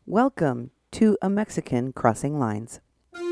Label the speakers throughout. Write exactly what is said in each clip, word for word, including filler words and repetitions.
Speaker 1: Welcome to A Mexican Crossing Lines.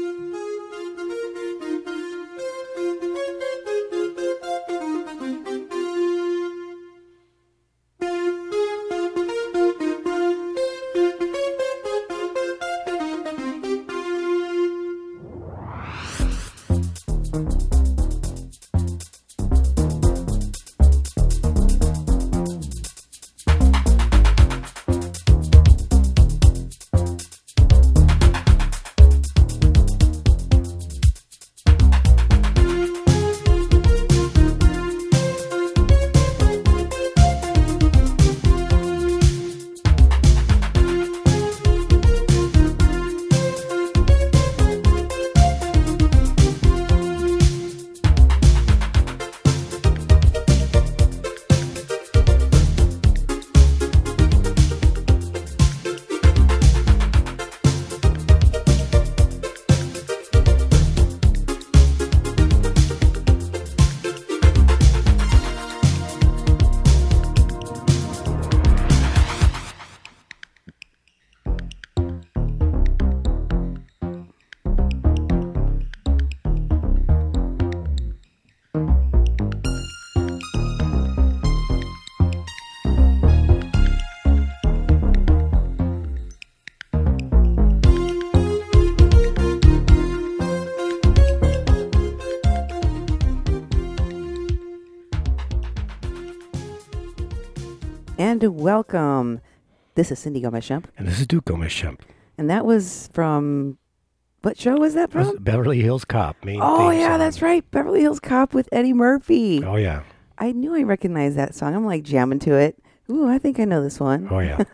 Speaker 1: And welcome. This is Cindy Gomez-Schemp.
Speaker 2: And this is Duke Gomez-Schemp.
Speaker 1: And that was from, what show was that from?
Speaker 2: Beverly Hills Cop. Main
Speaker 1: oh,
Speaker 2: theme
Speaker 1: yeah,
Speaker 2: song.
Speaker 1: that's right. Beverly Hills Cop with Eddie Murphy.
Speaker 2: Oh, yeah.
Speaker 1: I knew I recognized that song. I'm like jamming to it. Ooh, I think I know this one.
Speaker 2: Oh, yeah.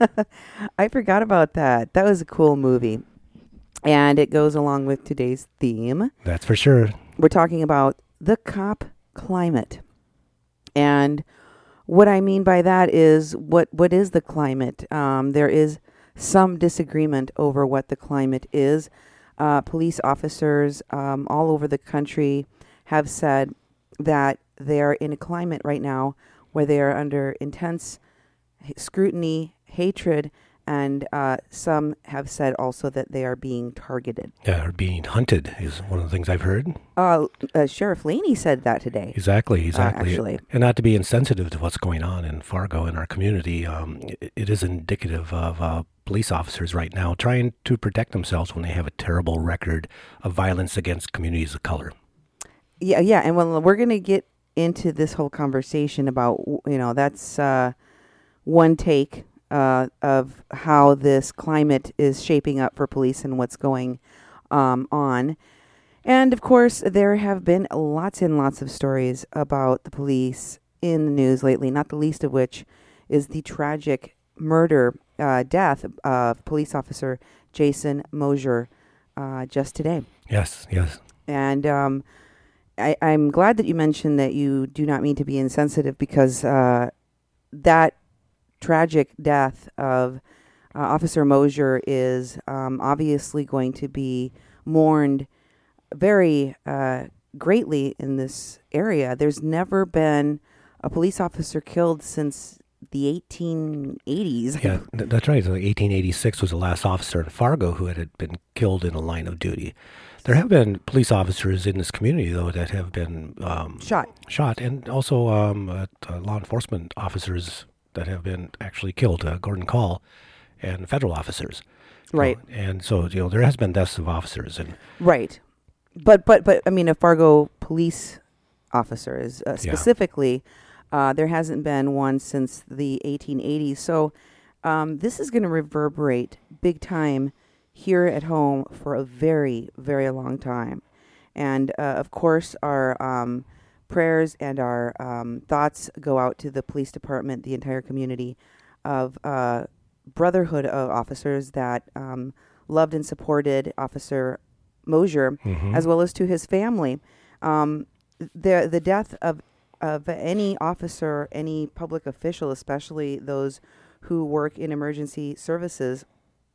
Speaker 1: I forgot about that. That was a cool movie. And it goes along with today's theme.
Speaker 2: That's for sure.
Speaker 1: We're talking about the cop climate. And what I mean by that is, what, what is the climate? Um, there is some disagreement over what the climate is. Uh, police officers um, all over the country have said that they're in a climate right now where they are under intense scrutiny, hatred, and uh, some have said also that they are being targeted.
Speaker 2: Yeah, or being hunted is one of the things I've heard.
Speaker 1: Uh, uh, Sheriff Laney said that today.
Speaker 2: Exactly, exactly.
Speaker 1: Uh, actually.
Speaker 2: And not to be insensitive to what's going on in Fargo in our community, um, it, it is indicative of uh, police officers right now trying to protect themselves when they have a terrible record of violence against communities of color.
Speaker 1: Yeah, yeah, and well, we're going to get into this whole conversation about, you know, that's uh, one take Uh, of how this climate is shaping up for police and what's going um, on. And of course, there have been lots and lots of stories about the police in the news lately, not the least of which is the tragic murder, uh, death of police officer Jason Mosier uh, just today.
Speaker 2: Yes, yes.
Speaker 1: And um, I, I'm glad that you mentioned that you do not mean to be insensitive, because uh, that tragic death of uh, Officer Mosier is um, obviously going to be mourned very uh, greatly in this area. There's never been a police officer killed since the eighteen eighties.
Speaker 2: Yeah, th- that's right. So eighteen eighty-six was the last officer in Fargo who had been killed in a line of duty. There have been police officers in this community, though, that have been um,
Speaker 1: Shot.
Speaker 2: Shot, and also um, uh, uh, law enforcement officers that have been actually killed, uh, Gordon Call, and federal officers.
Speaker 1: Right.
Speaker 2: Uh, and so, you know, there has been deaths of officers. And
Speaker 1: Right. But, but, but I mean, a Fargo police officer is uh, specifically, yeah. uh, there hasn't been one since the eighteen eighties. So um, this is going to reverberate big time here at home for a very, very long time. And, uh, of course, our um, prayers and our um, thoughts go out to the police department, the entire community of uh, brotherhood of officers that um, loved and supported Officer Mosier, mm-hmm. as well as to his family. Um, the the death of of any officer, any public official, especially those who work in emergency services,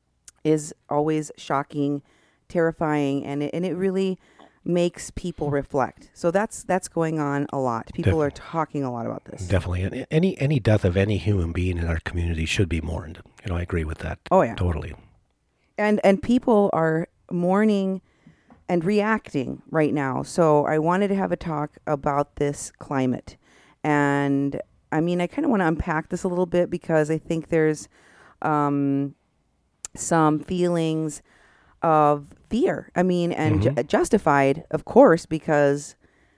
Speaker 1: is always shocking, terrifying, and it, and it really makes people reflect. So that's that's going on a lot. People Def- are talking a lot about this.
Speaker 2: Definitely. And any any death of any human being in our community should be mourned. You know, I agree with that.
Speaker 1: Oh, yeah.
Speaker 2: Totally.
Speaker 1: and and people are mourning and reacting right now. So I wanted to have a talk about this climate. And I mean, I kind of want to unpack this a little bit because I think there's um, some feelings of fear. I mean, and
Speaker 2: Mm-hmm.
Speaker 1: ju- justified, of course, because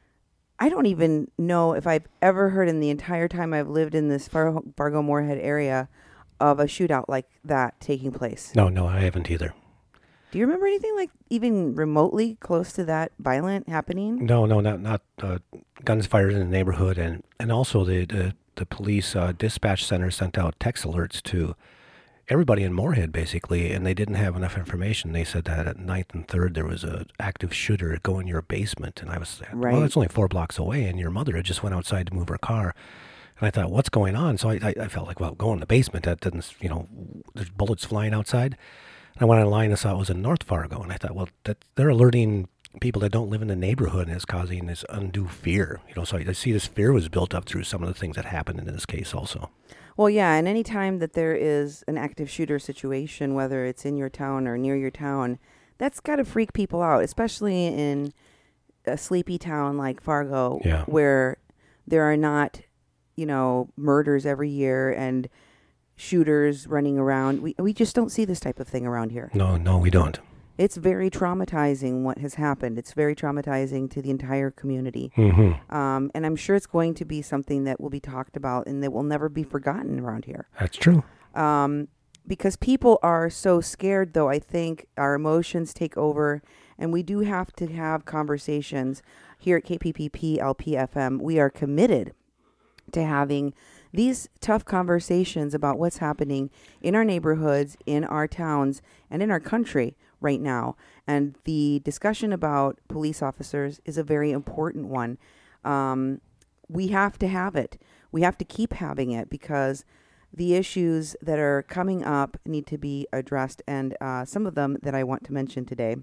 Speaker 1: I don't even know if I've ever heard in the entire time I've lived in this Far- Fargo Moorhead area of a shootout like that taking place.
Speaker 2: No, no, I haven't either.
Speaker 1: Do you remember anything like even remotely close to that violent happening?
Speaker 2: No, no, not not uh, guns fired in the neighborhood, and and also the the, the police uh, dispatch center sent out text alerts to everybody in Moorhead basically, and they didn't have enough information. They said that at Ninth and Third there was a active shooter go in your basement, and I was well,
Speaker 1: Right.
Speaker 2: it's only four blocks away, and your mother had just went outside to move her car. And I thought, what's going on? So I, I, I felt like, well, go in the basement. That doesn't, you know, there's bullets flying outside. And I went online and saw it was in North Fargo. And I thought, well, that they're alerting people that don't live in the neighborhood, and it's causing this undue fear. You know, so I, I see this fear was built up through some of the things that happened in this case also.
Speaker 1: Well, yeah, and any time that there is an active shooter situation, whether it's in your town or near your town, that's got to freak people out, especially in a sleepy town like Fargo,
Speaker 2: Yeah.
Speaker 1: where there are not, you know, murders every year and shooters running around. We we just don't see this type of thing around here.
Speaker 2: No, no, we don't.
Speaker 1: It's very traumatizing what has happened. It's very traumatizing to the entire community.
Speaker 2: Mm-hmm.
Speaker 1: Um, and I'm sure it's going to be something that will be talked about and that will never be forgotten around here.
Speaker 2: That's true.
Speaker 1: Um, because people are so scared, though, I think our emotions take over, and we do have to have conversations here at K P P P L P F M. We are committed to having these tough conversations about what's happening in our neighborhoods, in our towns, and in our country right now. And the discussion about police officers is a very important one. Um, we have to have it. We have to keep having it because the issues that are coming up need to be addressed, and uh, some of them that I want to mention today.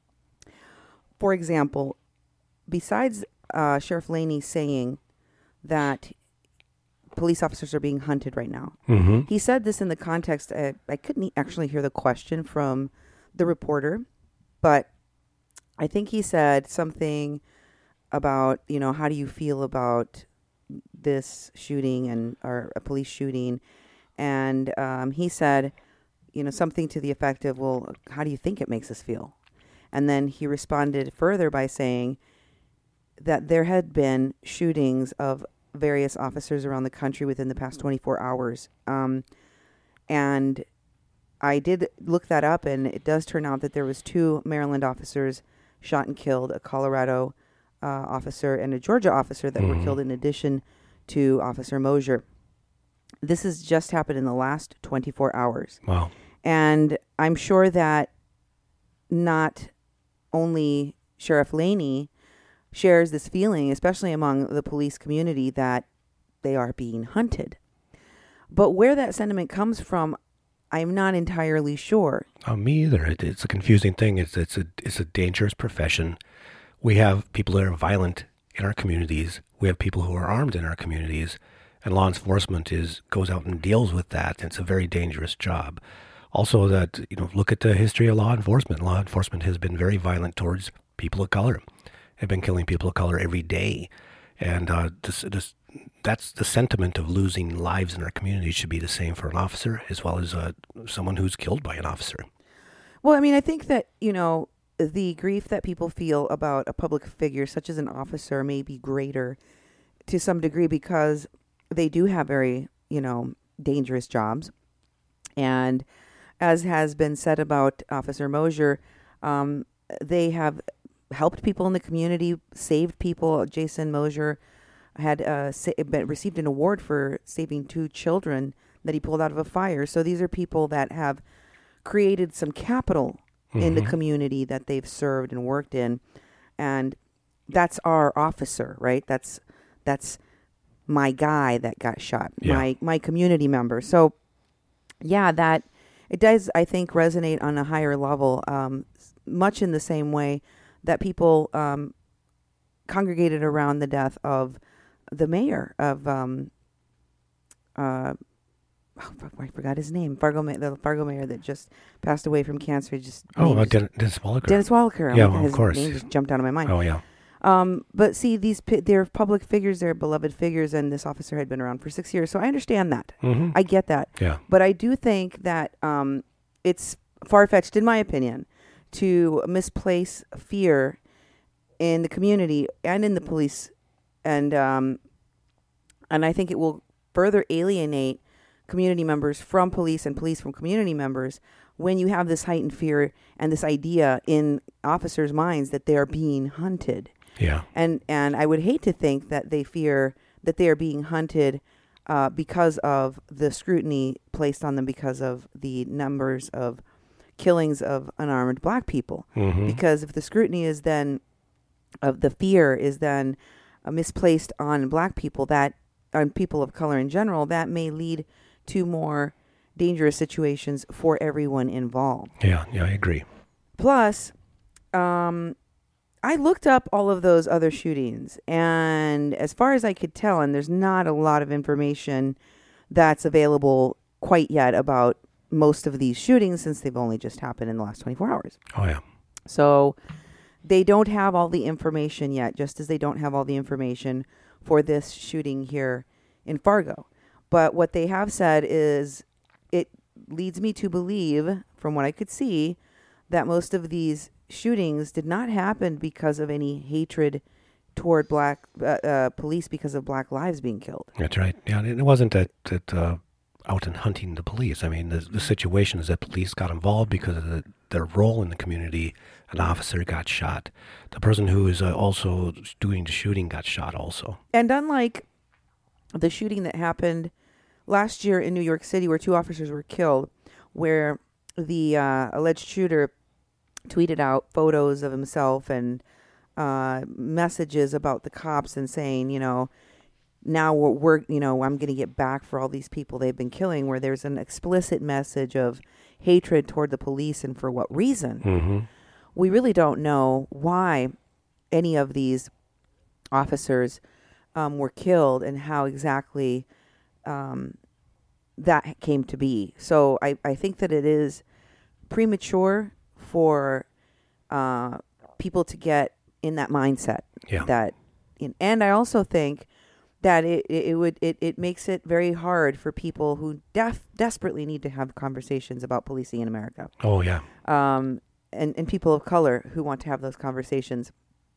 Speaker 1: For example, besides uh, Sheriff Laney saying that police officers are being hunted right now,
Speaker 2: Mm-hmm.
Speaker 1: he said this in the context, uh, I couldn't e- actually hear the question from the reporter, but I think he said something about, you know, how do you feel about this shooting and or a police shooting? And um, he said, you know, something to the effect of, well, how do you think it makes us feel? And then he responded further by saying that there had been shootings of various officers around the country within the past twenty-four hours. Um, and I did look that up, and it does turn out that there was two Maryland officers shot and killed, a Colorado uh, officer and a Georgia officer that
Speaker 2: Mhm.
Speaker 1: were killed in addition to Officer Mosier. This has just happened in the last twenty-four hours.
Speaker 2: Wow.
Speaker 1: And I'm sure that not only Sheriff Laney shares this feeling, especially among the police community, that they are being hunted. But where that sentiment comes from, I'm not entirely sure.
Speaker 2: Uh, me either. It, it's a confusing thing. It's it's a it's a dangerous profession. We have people that are violent in our communities. We have people who are armed in our communities, and law enforcement is goes out and deals with that. It's a very dangerous job. Also, that you know, look at the history of law enforcement. Law enforcement has been very violent towards people of color. They've been killing people of color every day, and uh, this, this, that's the sentiment of losing lives in our community should be the same for an officer as well as uh, someone who's killed by an officer.
Speaker 1: Well, I mean, I think that, you know, the grief that people feel about a public figure such as an officer may be greater to some degree because they do have very, you know, dangerous jobs. And as has been said about Officer Mosier, um, they have helped people in the community, saved people. Jason Mosier had uh, sa- been, received an award for saving two children that he pulled out of a fire. So these are people that have created some capital mm-hmm. in the community that they've served and worked in. And that's our officer, right? That's that's my guy that got shot,
Speaker 2: yeah.
Speaker 1: my my community member. So, yeah, that it does, I think, resonate on a higher level, um, much in the same way that people um, congregated around the death of the mayor of um, uh, oh, I forgot his name. Fargo, the Fargo mayor that just passed away from cancer. Just
Speaker 2: oh, uh,
Speaker 1: just,
Speaker 2: Dennis Wallaker.
Speaker 1: Dennis Wallaker.
Speaker 2: Yeah,
Speaker 1: oh
Speaker 2: well,
Speaker 1: his
Speaker 2: of course.
Speaker 1: name just jumped out of my mind.
Speaker 2: Oh, yeah.
Speaker 1: Um, but see, these they're public figures, they're beloved figures, and this officer had been around for six years, so I understand that.
Speaker 2: Mm-hmm.
Speaker 1: I get that.
Speaker 2: Yeah.
Speaker 1: But I do think that um, it's far-fetched, in my opinion, to misplace fear in the community and in the police, and um, and I think it will further alienate community members from police and police from community members when you have this heightened fear and this idea in officers' minds that they are being hunted.
Speaker 2: Yeah.
Speaker 1: And and I would hate to think that they fear that they are being hunted uh, because of the scrutiny placed on them because of the numbers of killings of unarmed black people.
Speaker 2: Mm-hmm.
Speaker 1: Because if the scrutiny is then, of the fear is then uh, misplaced on black people, that on people of color in general, that may lead to more dangerous situations for everyone involved.
Speaker 2: Yeah, yeah, I agree.
Speaker 1: Plus, um, I looked up all of those other shootings, and as far as I could tell, and there's not a lot of information that's available quite yet about most of these shootings since they've only just happened in the last twenty-four hours.
Speaker 2: Oh, yeah.
Speaker 1: So they don't have all the information yet, just as they don't have all the information for this shooting here in Fargo. But what they have said is it leads me to believe, from what I could see, that most of these shootings did not happen because of any hatred toward black uh, uh, police because of black lives being killed.
Speaker 2: That's right. Yeah, it wasn't that, that uh, out and hunting the police. I mean, the, the situation is that police got involved because of the, their role in the community. An officer got shot. The person who is uh, also doing the shooting got shot also.
Speaker 1: And unlike the shooting that happened last year in New York City where two officers were killed, where the uh, alleged shooter tweeted out photos of himself and uh, messages about the cops and saying, you know, now we're, we're you know, I'm going to get back for all these people they've been killing, where there's an explicit message of hatred toward the police and for what reason.
Speaker 2: Mm-hmm.
Speaker 1: We really don't know why any of these officers um, were killed and how exactly um, that came to be. So I, I think that it is premature for uh, people to get in that mindset.
Speaker 2: Yeah.
Speaker 1: That, and I also think that it, it would it, it makes it very hard for people who def, desperately need to have conversations about policing in America.
Speaker 2: Oh, yeah.
Speaker 1: Um, and, and people of color who want to have those conversations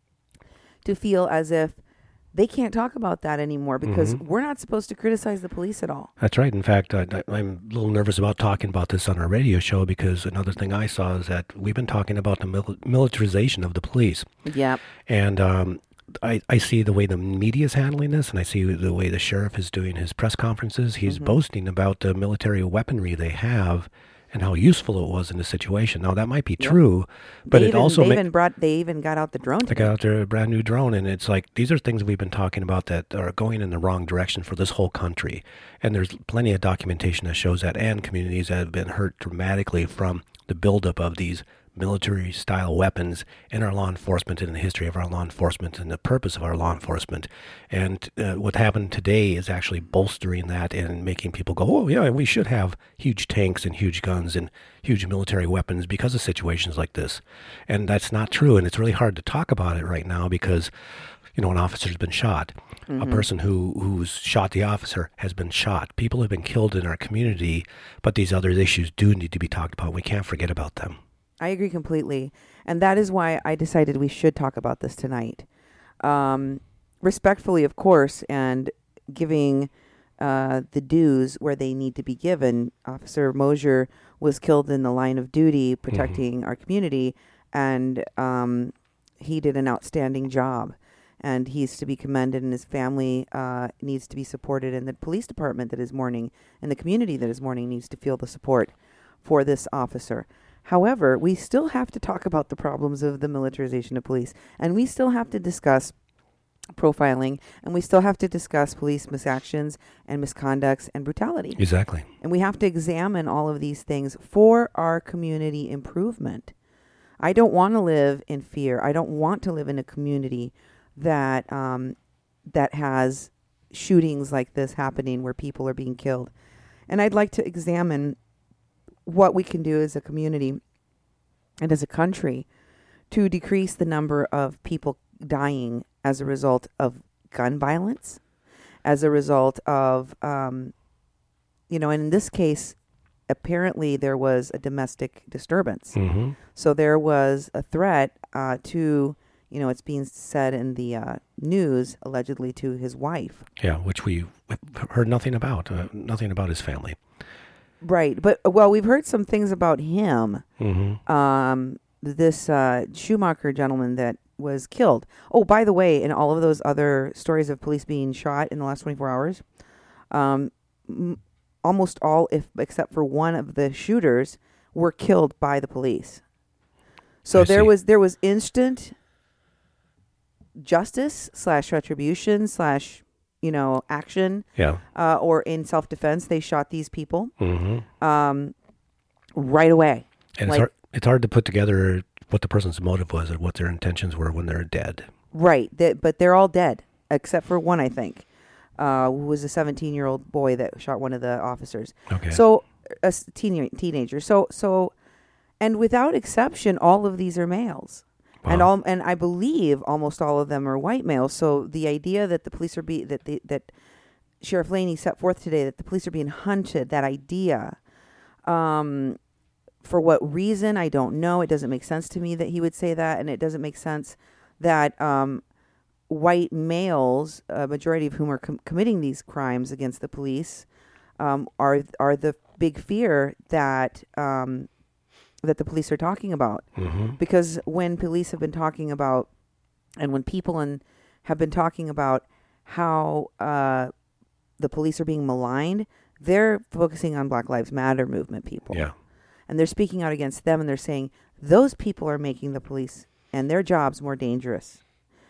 Speaker 1: to feel as if they can't talk about that anymore because mm-hmm. we're not supposed to criticize the police at all.
Speaker 2: That's right. In fact, I, I'm a little nervous about talking about this on our radio show because another thing I saw is that we've been talking about the mil- militarization of the police.
Speaker 1: Yeah.
Speaker 2: And um, I, I see the way the media is handling this, and I see the way the sheriff is doing his press conferences. He's mm-hmm. boasting about the military weaponry they have and how useful it was in the situation. Now, that might be yep. true, but
Speaker 1: they
Speaker 2: it
Speaker 1: even,
Speaker 2: also...
Speaker 1: They,
Speaker 2: ma-
Speaker 1: even brought, they even got out the drone.
Speaker 2: They got out their brand new drone, and it's like, these are things we've been talking about that are going in the wrong direction for this whole country. And there's plenty of documentation that shows that, and communities that have been hurt dramatically from the buildup of these military-style weapons in our law enforcement and in the history of our law enforcement and the purpose of our law enforcement. And uh, what happened today is actually bolstering that and making people go, oh, yeah, we should have huge tanks and huge guns and huge military weapons because of situations like this. And that's not true, and it's really hard to talk about it right now because, you know, an officer's been shot. Mm-hmm. A person who, who's shot the officer has been shot. People have been killed in our community, but these other issues do need to be talked about. We can't forget about them.
Speaker 1: I agree completely. And that is why I decided we should talk about this tonight. Um, respectfully, of course, and giving uh, the dues where they need to be given. Officer Mosier was killed in the line of duty protecting mm-hmm. our community, and um, he did an outstanding job. And he's to be commended, and his family uh, needs to be supported, and the police department that is mourning and the community that is mourning needs to feel the support for this officer. However, we still have to talk about the problems of the militarization of police, and we still have to discuss profiling, and we still have to discuss police misactions and misconducts and brutality.
Speaker 2: Exactly.
Speaker 1: And we have to examine all of these things for our community improvement. I don't want to live in fear. I don't want to live in a community that um, that has shootings like this happening where people are being killed. And I'd like to examine what we can do as a community and as a country to decrease the number of people dying as a result of gun violence, as a result of, um, you know, and in this case, apparently there was a domestic disturbance.
Speaker 2: Mm-hmm.
Speaker 1: So there was a threat uh, to, you know, it's being said in the uh, news, allegedly to his wife.
Speaker 2: Yeah, which we heard nothing about, uh, nothing about his family.
Speaker 1: Right. But, well, we've heard some things about him.
Speaker 2: Mm-hmm.
Speaker 1: Um, this uh, Schumacher gentleman that was killed. Oh, by the way, in all of those other stories of police being shot in the last twenty-four hours, um, m- almost all, if except for one of the shooters, were killed by the police. So
Speaker 2: I
Speaker 1: there
Speaker 2: see.
Speaker 1: was there was instant justice slash retribution slash, you know, action.
Speaker 2: Yeah.
Speaker 1: Uh, or in self defense, they shot these people
Speaker 2: Mm-hmm.
Speaker 1: um, right away.
Speaker 2: And
Speaker 1: Like-
Speaker 2: it's hard, it's hard to put together what the person's motive was and what their intentions were when they're dead.
Speaker 1: Right, they, but they're all dead except for one, I think, uh, who was a seventeen-year-old boy that shot one of the officers.
Speaker 2: Okay.
Speaker 1: So a s- teen, teenager. So so, and without exception, all of these are males, and
Speaker 2: Wow.
Speaker 1: all and I believe almost all of them are white males. So the idea that the police are be that the, that Sheriff Laney set forth today that the police are being hunted, that idea. Um, For what reason, I don't know. It doesn't make sense to me that he would say that, and it doesn't make sense that um, white males, a majority of whom are com- committing these crimes against the police, um, are are the big fear that um, that the police are talking about.
Speaker 2: Mm-hmm.
Speaker 1: Because when police have been talking about, and when people in, have been talking about how uh, the police are being maligned, they're focusing on Black Lives Matter movement people.
Speaker 2: Yeah.
Speaker 1: And they're speaking out against them, and they're saying those people are making the police and their jobs more dangerous.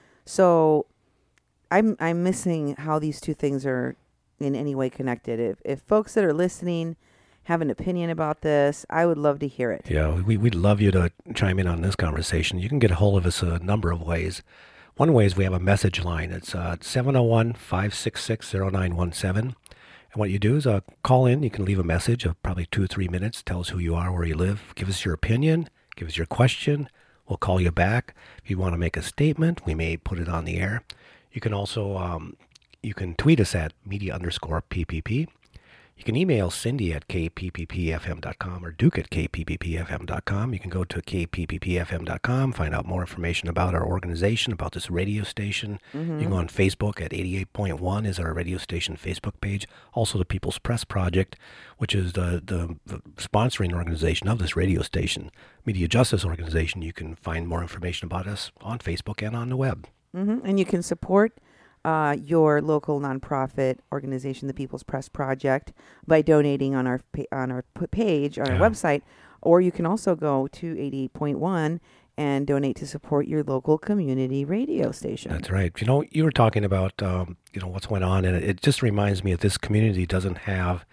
Speaker 1: So I'm I'm missing how these two things are in any way connected. If if folks that are listening have an opinion about this, I would love to hear it.
Speaker 2: Yeah, we, we'd love you to chime in on this conversation. You can get a hold of us a number of ways. One way is we have a message line. It's uh, seven oh one, five six six, oh nine one seven. And what you do is uh, call in. You can leave a message of probably two or three minutes. Tell us who you are, where you live. Give us your opinion. Give us your question. We'll call you back. If you want to make a statement, we may put it on the air. You can also um, you can tweet us at media underscore P P P. You can email Cindy at k p p p f m dot com or Duke at k p p p f m dot com. You can go to k p p p f m dot com, find out more information about our organization, about this radio station. Mm-hmm. You can go on Facebook at eighty-eight point one is our radio station Facebook page. Also the People's Press Project, which is the, the, the sponsoring organization of this radio station. Media Justice Organization. You can find more information about us on Facebook and on the web.
Speaker 1: Mm-hmm. And you can support Uh, your local nonprofit organization, the People's Press Project, by donating on our pa- on our p- page on
Speaker 2: Yeah.
Speaker 1: our website, or you can also go to eighty-eight point one and donate to support your local community radio station.
Speaker 2: That's right. You know, you were talking about um, you know what's going on, and it, it just reminds me that this community doesn't have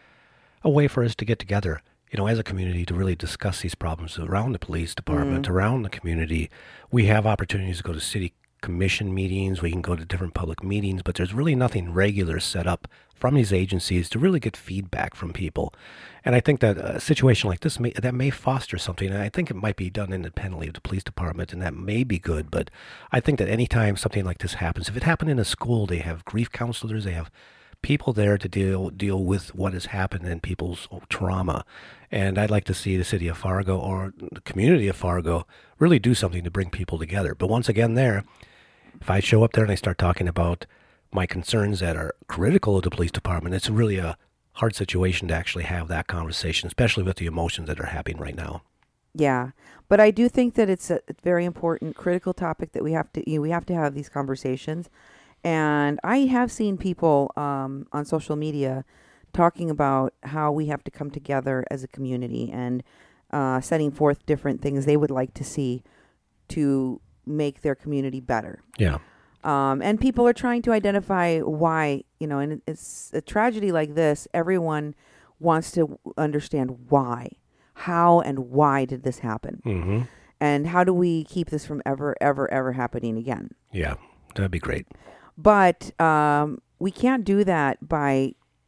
Speaker 2: a way for us to get together. You know, as a community, to really discuss these problems around the police department,
Speaker 1: Mm.
Speaker 2: around the community. We have opportunities to go to city commission meetings, we can go to different public meetings, but there's really nothing regular set up from these agencies to really get feedback from people. And I think that a situation like this, may, that may foster something, and I think it might be done independently of the police department, and that may be good, but I think that anytime something like this happens, if it happened in a school, they have grief counselors, they have people there to deal deal with what has happened in people's trauma. And I'd like to see the city of Fargo or the community of Fargo really do something to bring people together. But once again there, if I show up there and I start talking about my concerns that are critical of the police department, it's really a hard situation to actually have that conversation, especially with the emotions that are happening right now.
Speaker 1: Yeah, but I do think that it's a very important, critical topic that we have to you know, we have to have these conversations. And I have seen people um, on social media talking about how we have to come together as a community and uh, setting forth different things they would like to see to make their community better.
Speaker 2: Yeah.
Speaker 1: Um, and people are trying to identify why, you know, and it's a tragedy like this. Everyone wants to understand why, how and why did this happen?
Speaker 2: Mm-hmm.
Speaker 1: And how do we keep this from ever, ever, ever happening again?
Speaker 2: Yeah, that'd be great.
Speaker 1: But um, we can't do that by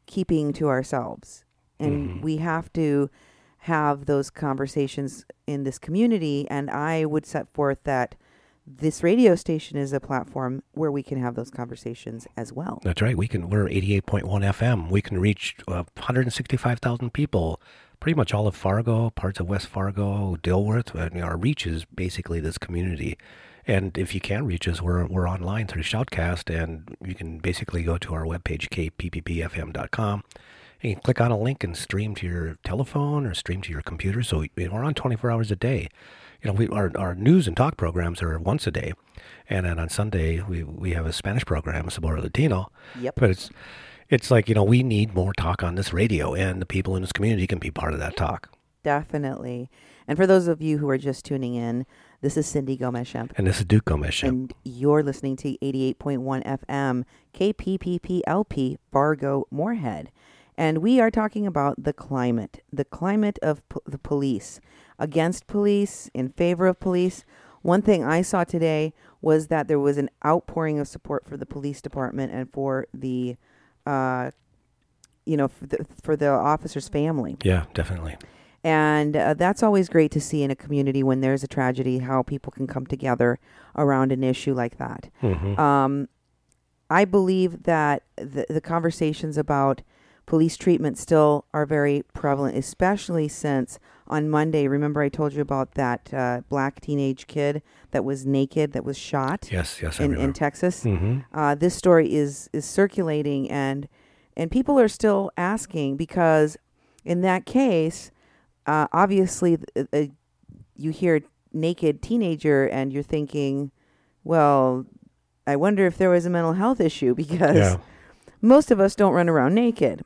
Speaker 1: keeping to ourselves. And mm-hmm. we have to have those conversations in this community. And I would set forth that this radio station is a platform where we can have those conversations as well.
Speaker 2: That's right. We can. We're eighty-eight point one F M. We can reach uh, one hundred sixty-five thousand people. Pretty much all of Fargo, parts of West Fargo, Dilworth. I mean, our reach is basically this community. And if you can't reach us, we're we're online through Shoutcast, and you can basically go to our webpage, k p p p f m dot com, and you can click on a link and stream to your telephone or stream to your computer. So we, we're on twenty-four hours a day. You know, we, our our news and talk programs are once a day, and then on Sunday we we have a Spanish program, Sabor Latino.
Speaker 1: Yep.
Speaker 2: But it's it's like, you know, we need more talk on this radio, and the people in this community can be part of that talk.
Speaker 1: Definitely. And for those of you who are just tuning in, this is Cindy Gomez-Schempp.
Speaker 2: And this is Duke Gomez-Schempp.
Speaker 1: And you're listening to eighty-eight point one F M, K P P P L P, Fargo, Moorhead. And we are talking about the climate, the climate of po- the police, against police, in favor of police. One thing I saw today was that there was an outpouring of support for the police department and for the, uh, you know, for the, for the officer's family.
Speaker 2: Yeah, definitely.
Speaker 1: And uh, that's always great to see in a community when there's a tragedy, how people can come together around an issue like that.
Speaker 2: Mm-hmm.
Speaker 1: Um, I believe that the, the conversations about police treatment still are very prevalent, especially since on Monday, remember I told you about that uh, black teenage kid that was naked, that was shot
Speaker 2: yes, yes,
Speaker 1: in, in Texas.
Speaker 2: Mm-hmm.
Speaker 1: Uh, this story is is circulating, and and people are still asking, because in that case, uh, obviously uh, uh, you hear naked teenager and you're thinking, well, I wonder if there was a mental health issue, because
Speaker 2: yeah.
Speaker 1: most of us don't run around naked.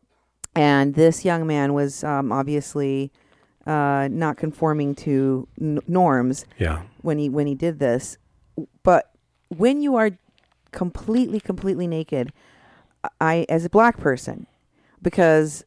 Speaker 1: And this young man was um, obviously uh, not conforming to n- norms
Speaker 2: yeah.
Speaker 1: when he when he did this. But when you are completely, completely naked, I, as a black person, because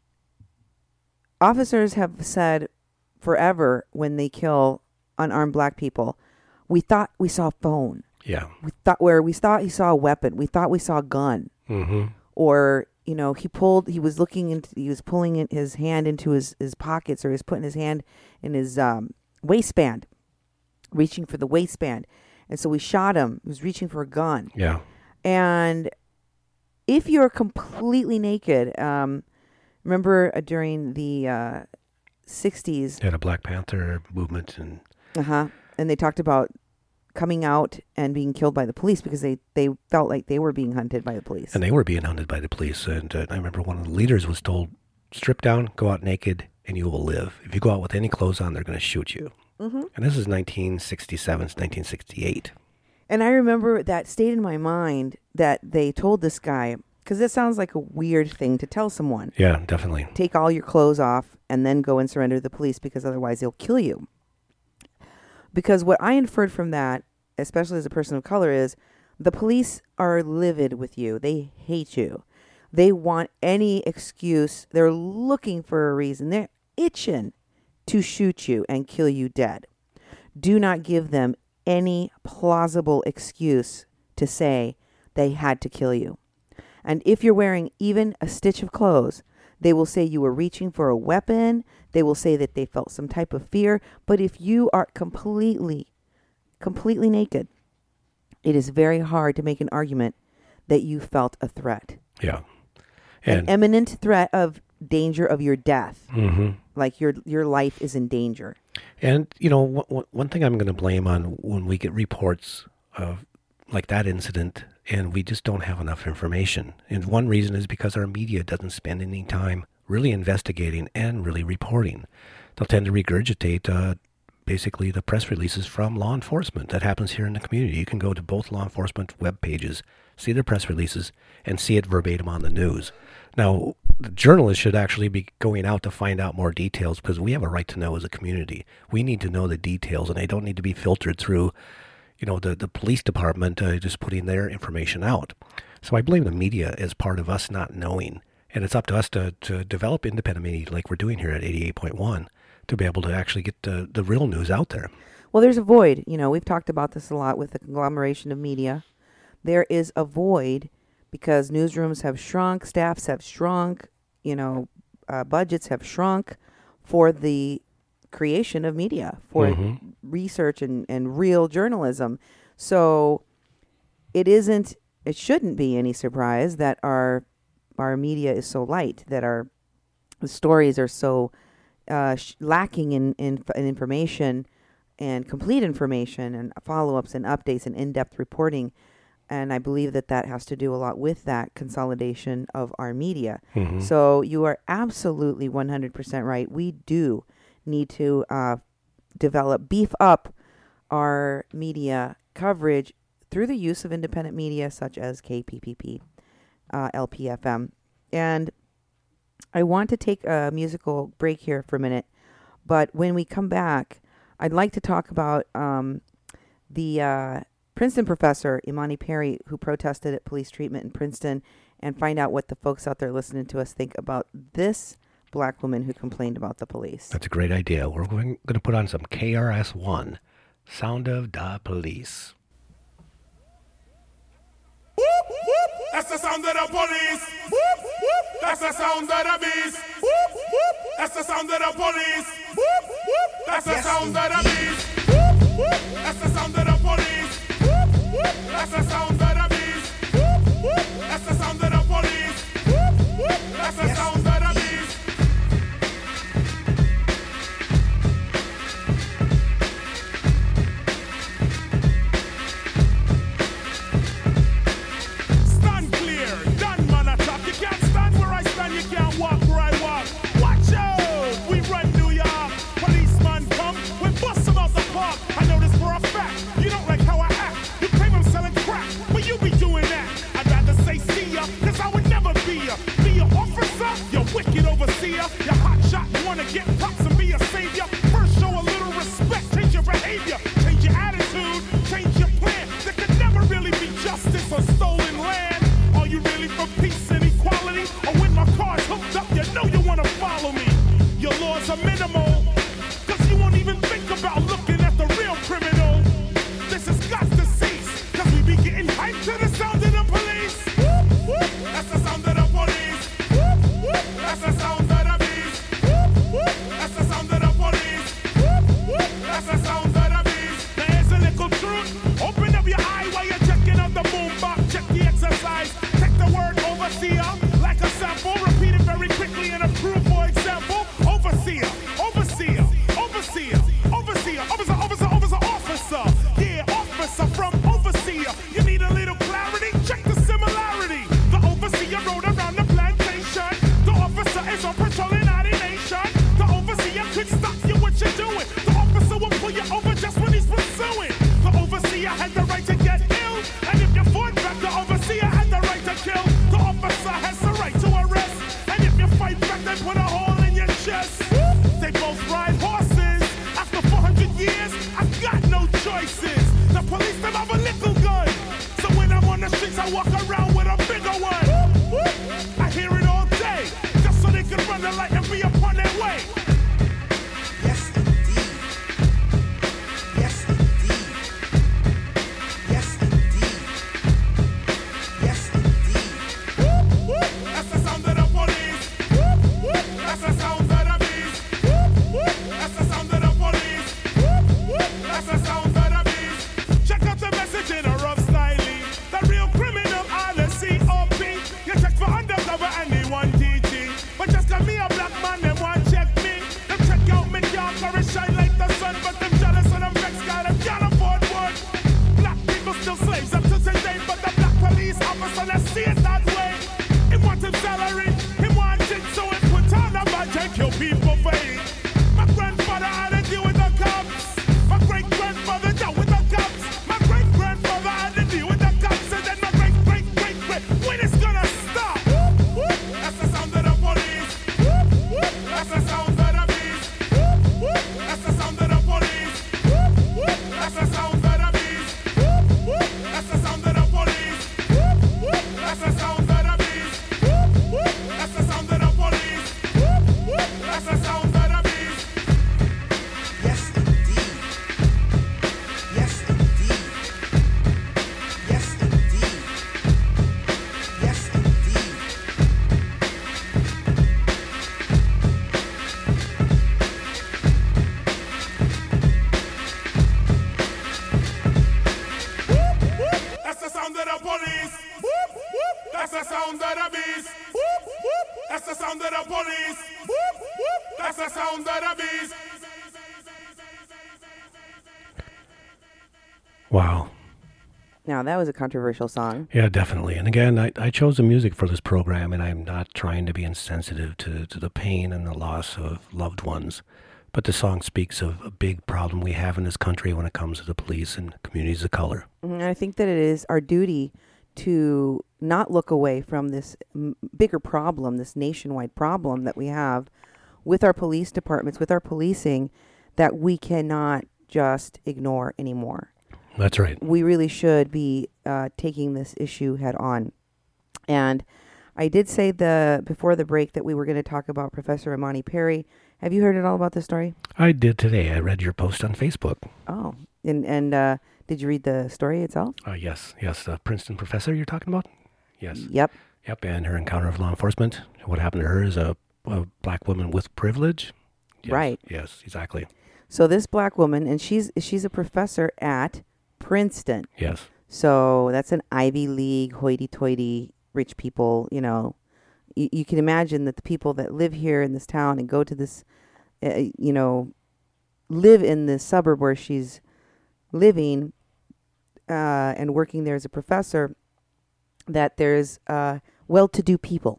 Speaker 1: officers have said forever when they kill unarmed black people, we thought we saw a phone.
Speaker 2: Yeah.
Speaker 1: We thought where we thought he saw a weapon. We thought we saw a gun.
Speaker 2: Mm-hmm.
Speaker 1: Or, you know, he pulled, he was looking into, he was pulling in his hand into his, his pockets, or he was putting his hand in his um, waistband, reaching for the waistband. And so we shot him. He was reaching for a gun.
Speaker 2: Yeah.
Speaker 1: And if you're completely naked, um, remember uh, during the uh, sixties.
Speaker 2: They had a Black Panther movement. and
Speaker 1: Uh-huh. And they talked about coming out and being killed by the police because they, they felt like they were being hunted by the police.
Speaker 2: And they were being hunted by the police. And uh, I remember one of the leaders was told, strip down, go out naked, and you will live. If you go out with any clothes on, they're going to shoot you.
Speaker 1: Mm-hmm.
Speaker 2: And this is nineteen sixty-seven to nineteen sixty-eight.
Speaker 1: And I remember that stayed in my mind that they told this guy, because that sounds like a weird thing to tell someone.
Speaker 2: Yeah, definitely.
Speaker 1: Take all your clothes off and then go and surrender to the police, because otherwise they'll kill you. Because what I inferred from that, especially as a person of color, is the police are livid with you. They hate you. They want any excuse. They're looking for a reason. They're itching to shoot you and kill you dead. Do not give them any plausible excuse to say they had to kill you. And if you're wearing even a stitch of clothes, they will say you were reaching for a weapon. They will say that they felt some type of fear. But if you are completely, completely naked, it is very hard to make an argument that you felt a threat.
Speaker 2: Yeah.
Speaker 1: And
Speaker 2: An
Speaker 1: imminent threat of danger of your death.
Speaker 2: Mm-hmm.
Speaker 1: Like your your life is in danger.
Speaker 2: And, you know, w- one thing I'm going to blame on when we get reports of like that incident, and we just don't have enough information. And one reason is because our media doesn't spend any time really investigating and really reporting. They'll tend to regurgitate uh, basically the press releases from law enforcement. That happens here in the community. You can go to both law enforcement web pages, see their press releases, and see it verbatim on the news. Now, the journalists should actually be going out to find out more details, because we have a right to know as a community. We need to know the details, and they don't need to be filtered through, you know, the, the police department uh, just putting their information out. So I blame the media as part of us not knowing. And it's up to us to, to develop independent media like we're doing here at eighty-eight point one to be able to actually get the, the real news out there.
Speaker 1: Well, there's a void. You know, we've talked about this a lot with the conglomeration of media. There is a void because newsrooms have shrunk, staffs have shrunk, you know, uh, budgets have shrunk for the creation of media, for mm-hmm. research and, and real journalism. So it isn't, it shouldn't be any surprise that our our media is so light, that our stories are so uh, sh- lacking in, in, in information and complete information and follow-ups and updates and in-depth reporting. And I believe that that has to do a lot with that consolidation of our media. Mm-hmm. So you are absolutely one hundred percent right. We do need to uh, develop, beef up our media coverage through the use of independent media such as K P P P, uh, L P F M. And I want to take a musical break here for a minute. But when we come back, I'd like to talk about um, the... Uh, Princeton professor, Imani Perry, who protested at police treatment in Princeton, and find out what the folks out there listening to us think about this black woman who complained about the police.
Speaker 2: That's a great idea. We're going, going to put on some K R S One, Sound of the Police.
Speaker 3: That's the sound of the police. That's the sound of the beast. That's the sound of the police. That's the sound of the beast. That's the sound of the police. That's the sound of the beast. That's the sound of the police. That's the sound of the beast. Stand clear, done man attack. You can't stand where I stand, you can't walk where I walk. Watch out, we run New York. Policeman come, we bust
Speaker 2: Wow.
Speaker 1: Now, that was a controversial song.
Speaker 2: Yeah, definitely. And again, I, I chose the music for this program, and I'm not trying to be insensitive to, to the pain and the loss of loved ones. But the song speaks of a big problem we have in this country when it comes to the police and communities of color.
Speaker 1: And I think that it is our duty to not look away from this m- bigger problem, this nationwide problem that we have with our police departments, with our policing, that we cannot just ignore anymore.
Speaker 2: That's right.
Speaker 1: We really should be uh, taking this issue head on. And I did say the before the break that we were going to talk about Professor Imani Perry. Have you heard at all about this story?
Speaker 2: I did today. I read your post on Facebook.
Speaker 1: Oh, and and uh, did you read the story itself?
Speaker 2: Uh, yes, yes. The Princeton professor you're talking about? Yes.
Speaker 1: Yep.
Speaker 2: Yep, and her encounter with law enforcement. What happened to her is a, a black woman with privilege. Yes,
Speaker 1: right.
Speaker 2: Yes, exactly.
Speaker 1: So this black woman, and she's she's a professor at Princeton.
Speaker 2: Yes. So
Speaker 1: that's an Ivy League, hoity-toity, rich people, you know. You, you can imagine that the people that live here in this town and go to this, uh, you know, live in this suburb where she's living uh, and working there as a professor, that there's uh, well-to-do people.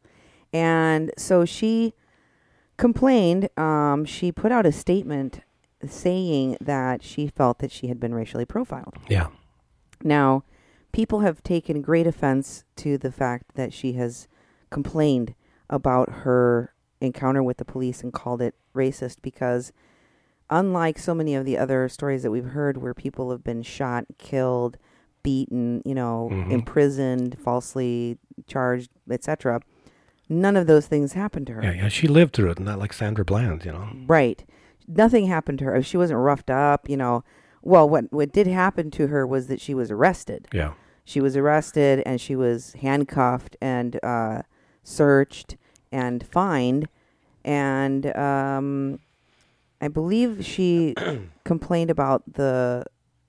Speaker 1: And so she complained. Um, she put out a statement saying that she felt that she had been racially profiled.
Speaker 2: Yeah.
Speaker 1: Now, people have taken great offense to the fact that she has complained about her encounter with the police and called it racist, because unlike so many of the other stories that we've heard where people have been shot, killed, beaten, you know, mm-hmm. imprisoned, falsely charged, et cetera, none of those things happened to her.
Speaker 2: Yeah, yeah, she lived through it, not like Sandra Bland, you know.
Speaker 1: Right. Nothing happened to her. She wasn't roughed up, you know. Well, what what did happen to her was that she was arrested.
Speaker 2: Yeah.
Speaker 1: She was arrested and she was handcuffed and uh, searched and fined. And um, I believe she complained about the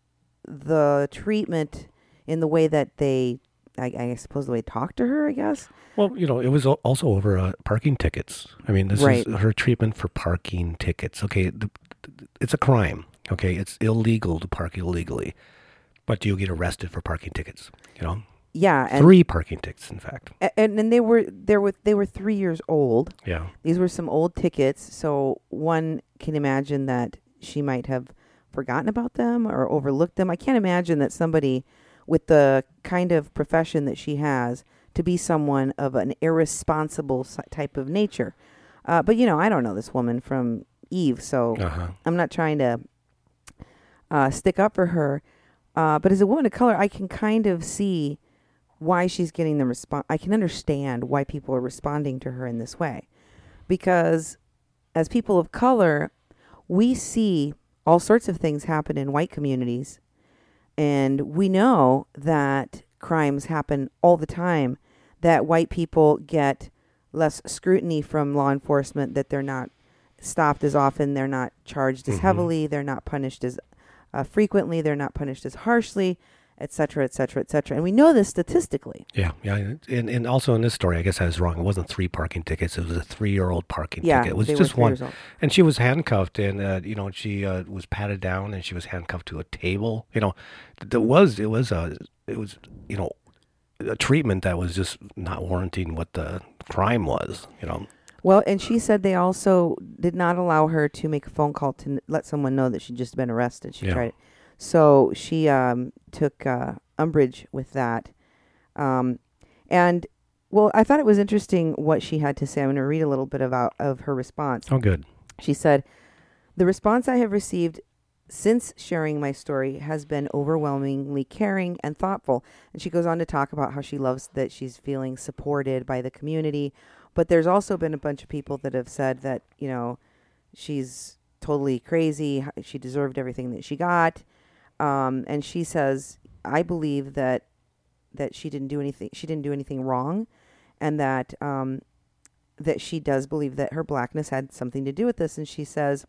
Speaker 1: the treatment in the way that they, I, I suppose the way they talked to her, I guess.
Speaker 2: Well, you know, it was also over uh, parking tickets. I mean, this
Speaker 1: right.
Speaker 2: is her treatment for parking tickets. Okay, the, it's a crime. Okay, it's illegal to park illegally, but you get arrested for parking tickets. You know.
Speaker 1: Yeah, and
Speaker 2: three parking tickets, in fact.
Speaker 1: And and they were there with they were three years old.
Speaker 2: Yeah,
Speaker 1: these were some old tickets, so one can imagine that she might have forgotten about them or overlooked them. I can't imagine that somebody with the kind of profession that she has to be someone of an irresponsible type of nature. Uh, but, you know, I don't know this woman from Eve, so uh-huh. I'm not trying to uh, stick up for her. Uh, but as a woman of color, I can kind of see why she's getting the response. I can understand why people are responding to her in this way. Because as people of color, we see all sorts of things happen in white communities. And we know that crimes happen all the time, that white people get less scrutiny from law enforcement, that they're not stopped as often, they're not charged as mm-hmm. heavily, they're not punished as uh, frequently, they're not punished as harshly, et cetera, et cetera, et cetera. And we know this statistically.
Speaker 2: Yeah, yeah. And, and also in this story, I guess I was wrong. It wasn't three parking tickets. It was a three-year-old parking
Speaker 1: yeah,
Speaker 2: ticket. It was
Speaker 1: they
Speaker 2: just
Speaker 1: were
Speaker 2: one. And she was handcuffed, and, uh, you know, she uh, was patted down, and she was handcuffed to a table. You know, there was, it was, a, it was, you know, a treatment that was just not warranting what the crime was, you know.
Speaker 1: Well, and she said they also did not allow her to make a phone call to n- let someone know that she'd just been arrested. She yeah. tried it. So she um, took uh, umbrage with that. Um, and, well, I thought it was interesting what she had to say. I'm going to read a little bit about of her response.
Speaker 2: Oh, good.
Speaker 1: She said, "The response I have received since sharing my story has been overwhelmingly caring and thoughtful." And she goes on to talk about how she loves that she's feeling supported by the community. But there's also been a bunch of people that have said that, you know, she's totally crazy. She deserved everything that she got. Um, and she says, I believe that that she didn't do anything. She didn't do anything wrong, and that um, that she does believe that her blackness had something to do with this. And she says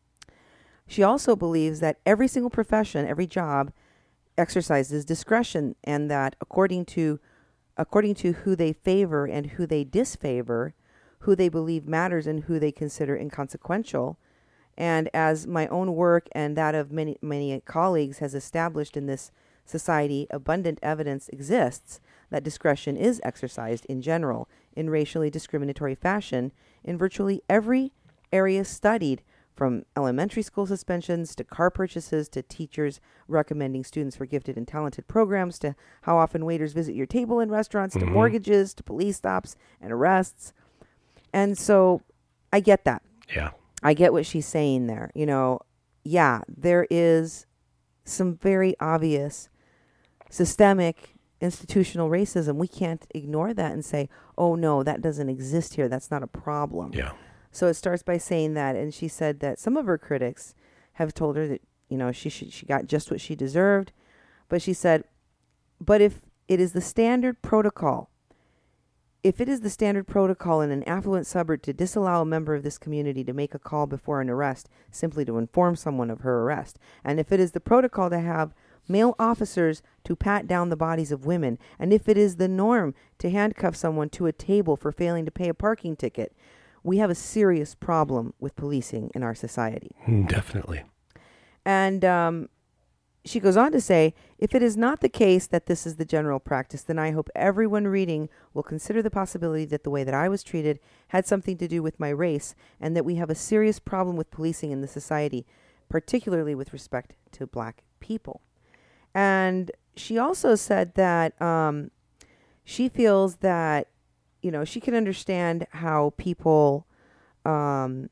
Speaker 1: she also believes that every single profession, every job, exercises discretion, and that according to according to who they favor and who they disfavor, who they believe matters and who they consider inconsequential, And as my own work and that of many, many colleagues has established in this society, abundant evidence exists that discretion is exercised in general in racially discriminatory fashion in virtually every area studied, from elementary school suspensions to car purchases to teachers recommending students for gifted and talented programs to how often waiters visit your table in restaurants mm-hmm. to mortgages to police stops and arrests. And so I get that.
Speaker 2: Yeah.
Speaker 1: I get what she's saying there. You know, yeah, there is some very obvious systemic institutional racism. We can't ignore that and say, oh, no, that doesn't exist here. That's not a problem.
Speaker 2: Yeah.
Speaker 1: So it starts by saying that. And she said that some of her critics have told her that, you know, she she, she got just what she deserved. But she said, but if it is the standard protocol, if it is the standard protocol in an affluent suburb to disallow a member of this community to make a call before an arrest simply to inform someone of her arrest, and if it is the protocol to have male officers to pat down the bodies of women, and if it is the norm to handcuff someone to a table for failing to pay a parking ticket, we have a serious problem with policing in our society.
Speaker 2: Definitely.
Speaker 1: And um, she goes on to say, if it is not the case that this is the general practice, then I hope everyone reading will consider the possibility that the way that I was treated had something to do with my race, and that we have a serious problem with policing in the society, particularly with respect to black people. And she also said that um, she feels that, you know, she can understand how people, um,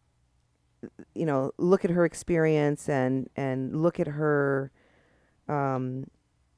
Speaker 1: you know, look at her experience and, and look at her, um,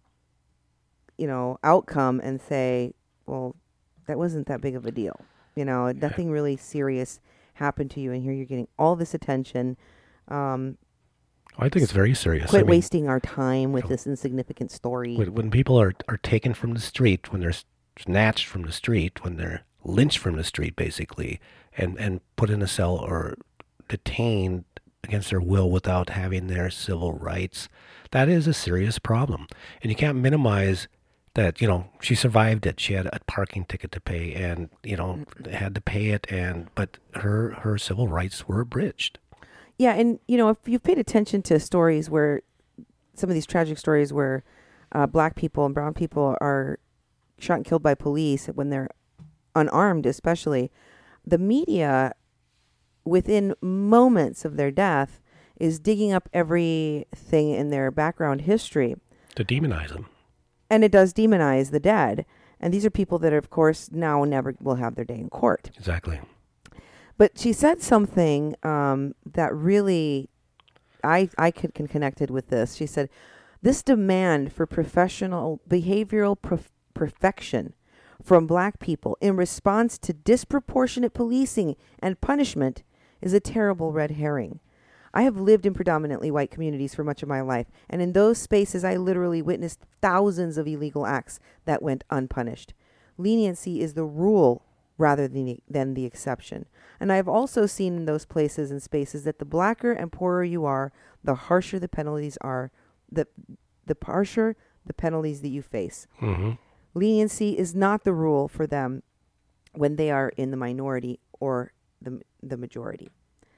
Speaker 1: you know, outcome and say, well, that wasn't that big of a deal. You know, yeah. Nothing really serious happened to you, and here you're getting all this attention. Um,
Speaker 2: I think it's very serious.
Speaker 1: Quit
Speaker 2: I mean,
Speaker 1: wasting our time with this insignificant story.
Speaker 2: When, when people are, are taken from the street, when they're snatched from the street, when they're lynched from the street, basically, and, and put in a cell or detained against their will without having their civil rights, that is a serious problem. And you can't minimize that, you know, she survived it. She had a parking ticket to pay and, you know, had to pay it, and but her, her civil rights were abridged.
Speaker 1: Yeah, and, you know, if you've paid attention to stories where, some of these tragic stories where uh, black people and brown people are shot and killed by police when they're unarmed especially, the media, within moments of their death, is digging up everything in their background history.
Speaker 2: To demonize them.
Speaker 1: And it does demonize the dead. And these are people that, of course, now never will have their day in court.
Speaker 2: Exactly.
Speaker 1: But she said something um, that really, I I could, can connected with this. She said, this demand for professional behavioral prof- perfection from black people in response to disproportionate policing and punishment is a terrible red herring. I have lived in predominantly white communities for much of my life, and in those spaces I literally witnessed thousands of illegal acts that went unpunished. Leniency is the rule rather than the, than the exception. And I have also seen in those places and spaces that the blacker and poorer you are, the harsher the penalties are, the, the harsher the penalties that you face.
Speaker 2: Mm-hmm.
Speaker 1: Leniency is not the rule for them when they are in the minority or the the majority.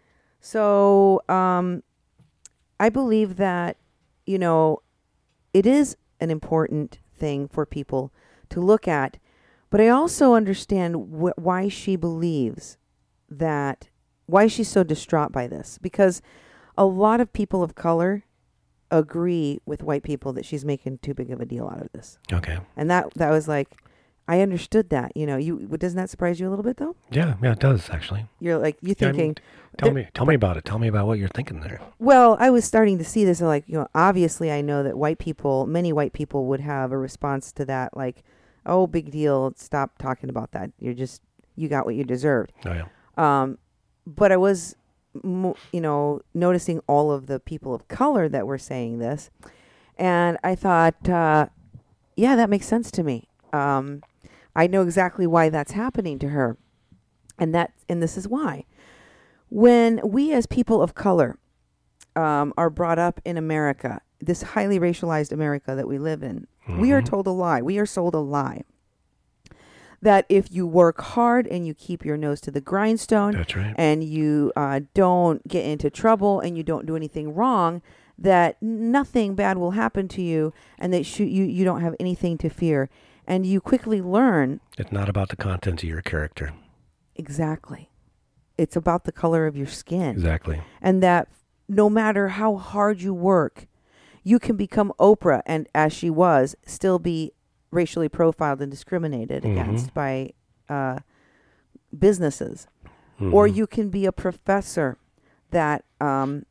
Speaker 1: So um, I believe that, you know, it is an important thing for people to look at, but I also understand wh- why she believes that, why she's so distraught by this, because a lot of people of color agree with white people that she's making too big of a deal out of this.
Speaker 2: Okay.
Speaker 1: And that that was like, I understood that. You know, you doesn't that surprise you a little bit though?
Speaker 2: Yeah, yeah, it does actually.
Speaker 1: You're like you thinking.
Speaker 2: Yeah, I mean, tell me, tell me about it. Tell me about what you're thinking there.
Speaker 1: Well, I was starting to see this, and like, you know, obviously, I know that white people, many white people, would have a response to that, like, "Oh, big deal. Stop talking about that. You're just you got what you deserved."
Speaker 2: Oh yeah.
Speaker 1: Um, but I was, mo- you know, noticing all of the people of color that were saying this, and I thought, uh, yeah, that makes sense to me. Um, I know exactly why that's happening to her, and that, and this is why. When we as people of color um, are brought up in America, this highly racialized America that we live in, mm-hmm. we are told a lie. We are sold a lie that if you work hard and you keep your nose to the grindstone,
Speaker 2: That's right.
Speaker 1: and you uh, don't get into trouble and you don't do anything wrong, that nothing bad will happen to you, and that sh- you, you don't have anything to fear. And you quickly learn.
Speaker 2: It's not about the content of your character.
Speaker 1: Exactly. It's about the color of your skin.
Speaker 2: Exactly.
Speaker 1: And that no matter how hard you work, you can become Oprah, and as she was, still be racially profiled and discriminated
Speaker 2: mm-hmm.
Speaker 1: against by uh, businesses.
Speaker 2: Mm-hmm.
Speaker 1: Or you can be a professor that um,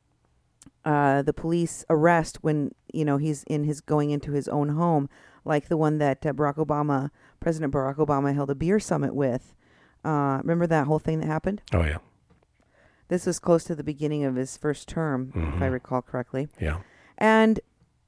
Speaker 1: uh, the police arrest when, you know, he's in his going into his own home, like the one that uh, Barack Obama, President Barack Obama held a beer summit with. Uh, remember that whole thing that happened?
Speaker 2: Oh, yeah.
Speaker 1: This was close to the beginning of his first term,
Speaker 2: mm-hmm.
Speaker 1: if I recall correctly.
Speaker 2: Yeah.
Speaker 1: And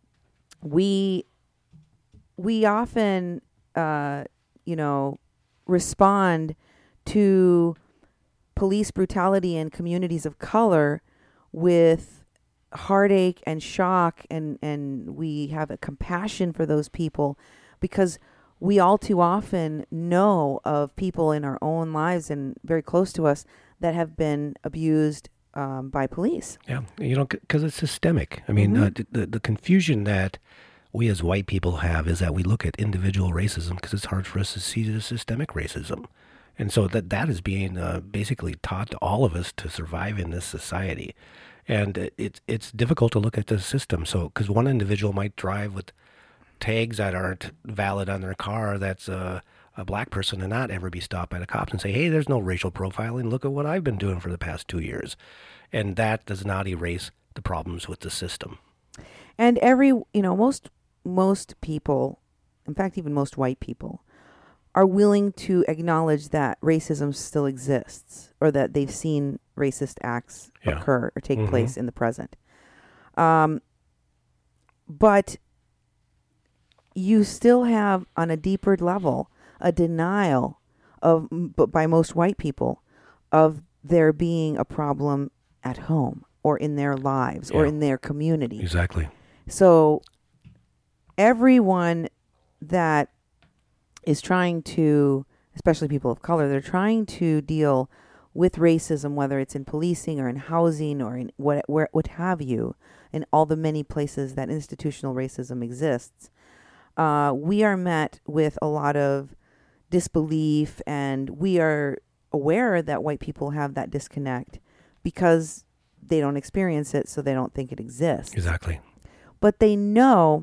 Speaker 1: we we often, uh, you know, respond to police brutality in communities of color with heartache and shock, and, and we have a compassion for those people because we all too often know of people in our own lives and very close to us that have been abused um, by police.
Speaker 2: Yeah, you know, because it's systemic. I mean,
Speaker 1: Mm-hmm.
Speaker 2: uh, the, the confusion that we as white people have is that we look at individual racism because it's hard for us to see the systemic racism. And so that that is being uh, basically taught to all of us to survive in this society. And it, it's it's difficult to look at the system. So because one individual might drive with tags that aren't valid on their car, that's a, a black person, and not ever be stopped by the cops and say, hey, there's no racial profiling. Look at what I've been doing for the past two years. And that does not erase the problems with the system.
Speaker 1: And every, you know, most most people, in fact, even most white people, are willing to acknowledge that racism still exists, or that they've seen racist acts
Speaker 2: Yeah.
Speaker 1: occur or take
Speaker 2: Mhm.
Speaker 1: place in the present. Um, but you still have, on a deeper level, a denial of, but by most white people, of there being a problem at home or in their lives or
Speaker 2: Yeah.
Speaker 1: in their community.
Speaker 2: Exactly.
Speaker 1: So everyone that is trying to, especially people of color, they're trying to deal with racism, whether it's in policing or in housing or in what, where, what have you, in all the many places that institutional racism exists. Uh, we are met with a lot of disbelief, and we are aware that white people have that disconnect because they don't experience it, so they don't think it exists.
Speaker 2: Exactly.
Speaker 1: But they know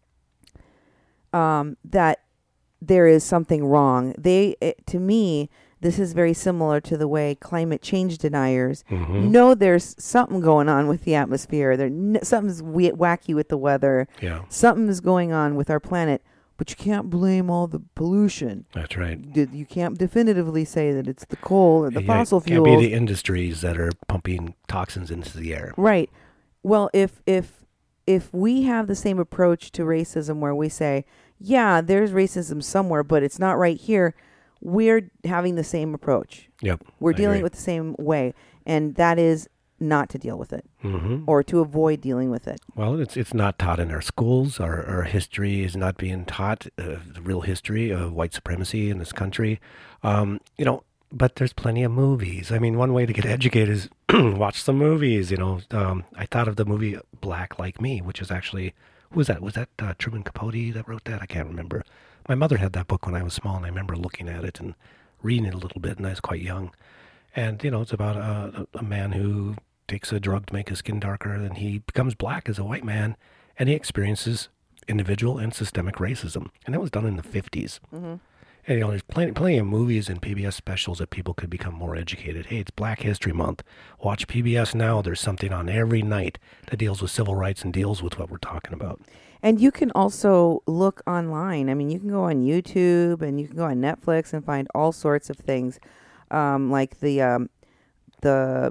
Speaker 1: um, that there is something wrong. They, it, to me, this is very similar to the way climate change deniers
Speaker 2: Mm-hmm.
Speaker 1: know there's something going on with the atmosphere. There, n- something's we- wacky with the weather.
Speaker 2: Yeah,
Speaker 1: Something's going on with our planet. But you can't blame all the pollution.
Speaker 2: that's right.
Speaker 1: D- You can't definitively say that it's the coal or the
Speaker 2: Yeah,
Speaker 1: fossil
Speaker 2: it can't
Speaker 1: fuels.
Speaker 2: be the industries that are pumping toxins into the air.
Speaker 1: Right. Well, if if if we have the same approach to racism where we say, yeah, there's racism somewhere, but it's not right here, we're having the same approach.
Speaker 2: Yep.
Speaker 1: We're
Speaker 2: I
Speaker 1: dealing
Speaker 2: agree.
Speaker 1: with the same way, and that is not to deal with it
Speaker 2: Mm-hmm.
Speaker 1: or to avoid dealing with it.
Speaker 2: Well, it's it's not taught in our schools. Our, our history is not being taught, uh, the real history of white supremacy in this country. Um, you know, but there's plenty of movies. I mean, one way to get educated is watch some movies. You know, um, I thought of the movie Black Like Me, which is actually, who was that? Was that uh, Truman Capote that wrote that? I can't remember. My mother had that book when I was small, and I remember looking at it and reading it a little bit, and I was quite young. And, you know, it's about a, a man who takes a drug to make his skin darker, and he becomes black as a white man, and he experiences individual and systemic racism. And that was done in the fifties.
Speaker 1: Mm-hmm.
Speaker 2: And, you know, there's plenty, plenty of movies and P B S specials that people could become more educated. Hey, it's Black History Month. Watch P B S now. There's something on every night that deals with civil rights and deals with what we're talking about.
Speaker 1: And you can also look online. I mean, you can go on YouTube and you can go on Netflix and find all sorts of things, um, like the um, the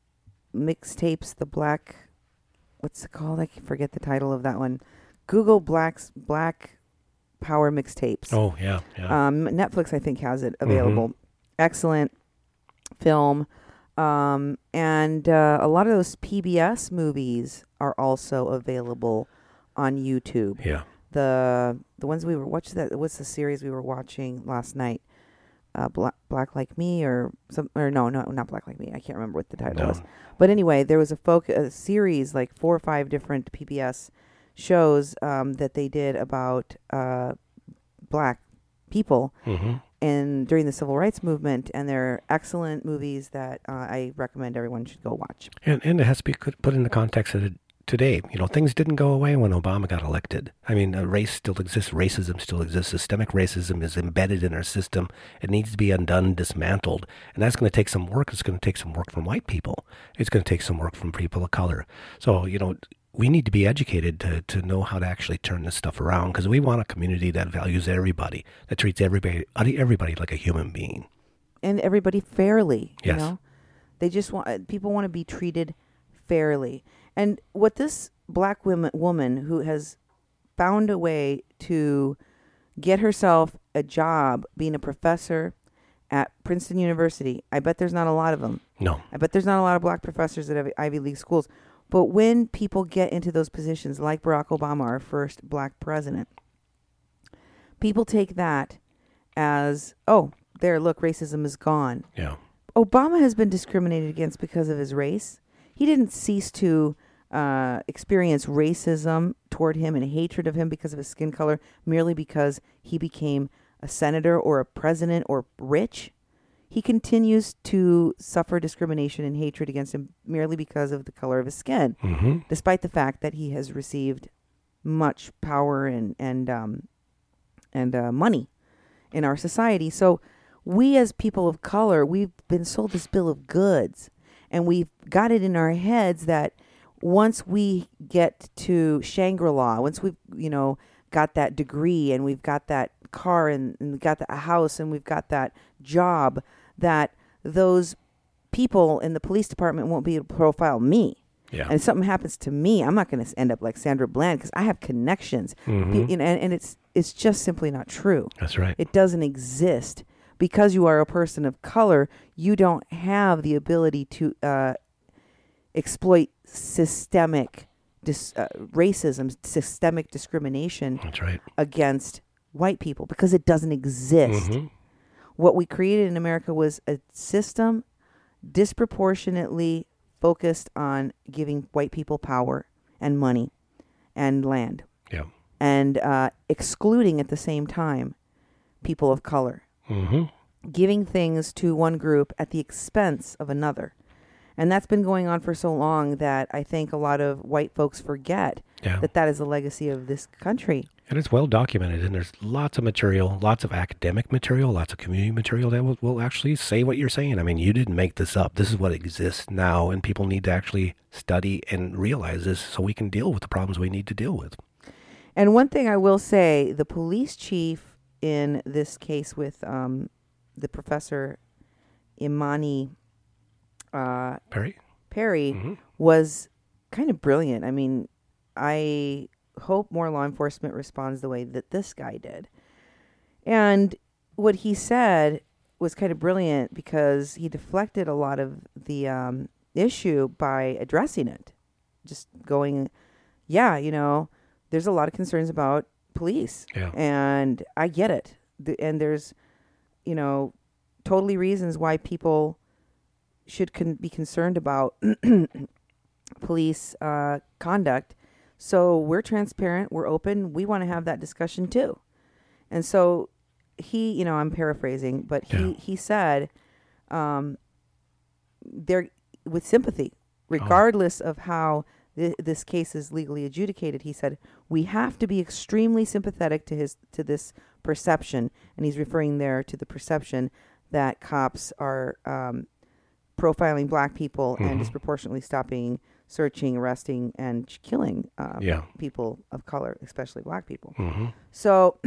Speaker 1: mixtapes, the Black, what's it called? I can forget the title of that one. Google Black's Black Power mixtapes.
Speaker 2: Oh, yeah, yeah.
Speaker 1: Um, Netflix, I think, has it available. Excellent film. Um, and uh, a lot of those P B S movies are also available on YouTube.
Speaker 2: yeah.
Speaker 1: the the ones we were what's that? What's the series we were watching last night? Uh, Black, Black Like Me or some or no no not Black Like Me. I can't remember what the title
Speaker 2: No.
Speaker 1: was. But anyway, there was a folk a series like four or five different P B S shows um, that they did about uh, black people
Speaker 2: Mm-hmm.
Speaker 1: and during the civil rights movement, and they're excellent movies that uh, I recommend everyone should go watch.
Speaker 2: And, and it has to be put put in the context of it today. You know, things didn't go away when Obama got elected. I mean, uh, race still exists. Racism still exists. Systemic racism is embedded in our system. It needs to be undone, dismantled. And that's going to take some work. It's going to take some work from white people. It's going to take some work from people of color. So, you know, we need to be educated to, to know how to actually turn this stuff around, because we want a community that values everybody, that treats everybody everybody like a human being.
Speaker 1: And everybody fairly.
Speaker 2: Yes.
Speaker 1: You know? They just want, uh, people want to be treated fairly. And what this black woman, woman who has found a way to get herself a job being a professor at Princeton University, I bet there's not a lot of them.
Speaker 2: No.
Speaker 1: I bet there's not a lot of black professors at Ivy League schools. But when people get into those positions, like Barack Obama, our first black president, people take that as, oh, there, look, racism is gone.
Speaker 2: Yeah.
Speaker 1: Obama has been discriminated against because of his race. He didn't cease to uh, experience racism toward him and hatred of him because of his skin color merely because he became a senator or a president or rich. He continues to suffer discrimination and hatred against him merely because of the color of his skin,
Speaker 2: Mm-hmm.
Speaker 1: despite the fact that he has received much power and and um, and uh, money in our society. So we as people of color, we've been sold this bill of goods, and we've got it in our heads that once we get to Shangri-La, once we've, you know, got that degree and we've got that car and, and we've got a house and we've got that job, that those people in the police department won't be able to profile me.
Speaker 2: Yeah.
Speaker 1: And if something happens to me, I'm not going to end up like Sandra Bland because I have connections.
Speaker 2: Mhm.
Speaker 1: Be- you know, and, and it's it's just simply not true.
Speaker 2: That's right.
Speaker 1: It doesn't exist. Because you are a person of color, you don't have the ability to uh, exploit systemic dis- uh, racism, systemic discrimination
Speaker 2: That's right.
Speaker 1: against white people because it doesn't exist.
Speaker 2: Mm-hmm.
Speaker 1: What we created in America was a system disproportionately focused on giving white people power and money and land,
Speaker 2: Yeah.
Speaker 1: and uh, excluding at the same time people of color,
Speaker 2: Mm-hmm.
Speaker 1: giving things to one group at the expense of another. And that's been going on for so long that I think a lot of white folks forget
Speaker 2: Yeah.
Speaker 1: that that is the legacy of this country.
Speaker 2: And it's well documented, and there's lots of material, lots of academic material, lots of community material that will, will actually say what you're saying. I mean, you didn't make this up. This is what exists now, and people need to actually study and realize this so we can deal with the problems we need to deal with.
Speaker 1: And one thing I will say, the police chief in this case with um, the professor Imani uh,
Speaker 2: Perry?
Speaker 1: Perry
Speaker 2: Mm-hmm.
Speaker 1: was kind of brilliant. I mean, I hope more law enforcement responds the way that this guy did. And what he said was kind of brilliant because he deflected a lot of the um, issue by addressing it. Just going, yeah, you know, there's a lot of concerns about police.
Speaker 2: Yeah.
Speaker 1: And I get it. The, and there's, you know, totally reasons why people should con- be concerned about police uh, conduct. So we're transparent, we're open, we want to have that discussion too. And so he, you know, I'm paraphrasing, but he,
Speaker 2: Yeah.
Speaker 1: he said, um, there with sympathy, regardless of how th- this case is legally adjudicated, he said, we have to be extremely sympathetic to his to this perception. And he's referring there to the perception that cops are um, profiling black people
Speaker 2: Mhm.
Speaker 1: and disproportionately stopping, searching, arresting, and ch- killing uh,
Speaker 2: Yeah.
Speaker 1: people of color, especially black people.
Speaker 2: Mm-hmm.
Speaker 1: So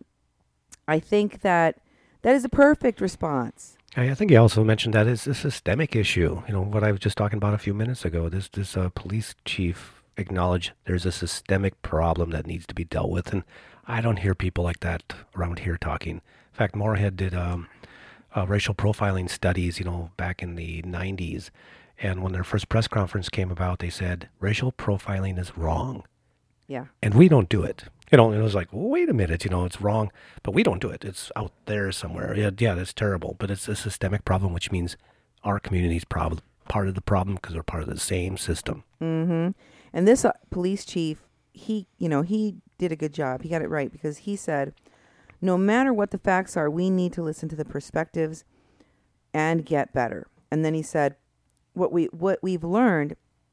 Speaker 1: I think that that is a perfect response.
Speaker 2: I I think he also mentioned that it's a systemic issue. You know, what I was just talking about a few minutes ago. This this uh, police chief acknowledged there's a systemic problem that needs to be dealt with, and I don't hear people like that around here talking. In fact, Moorhead did um, uh, racial profiling studies, you know, back in the nineties, and when their first press conference came about, they said racial profiling is wrong.
Speaker 1: Yeah.
Speaker 2: And we don't do it. You know, and it was like, well, wait a minute, you know, it's wrong, but we don't do it. It's out there somewhere. Yeah, yeah, that's terrible. But it's a systemic problem, which means our community's prob- part of the problem because we're part of the same system.
Speaker 1: Mm-hmm. And this uh, police chief, he, you know, he did a good job. He got it right because he said, no matter what the facts are, we need to listen to the perspectives and get better. And then he said, what we what we've learned,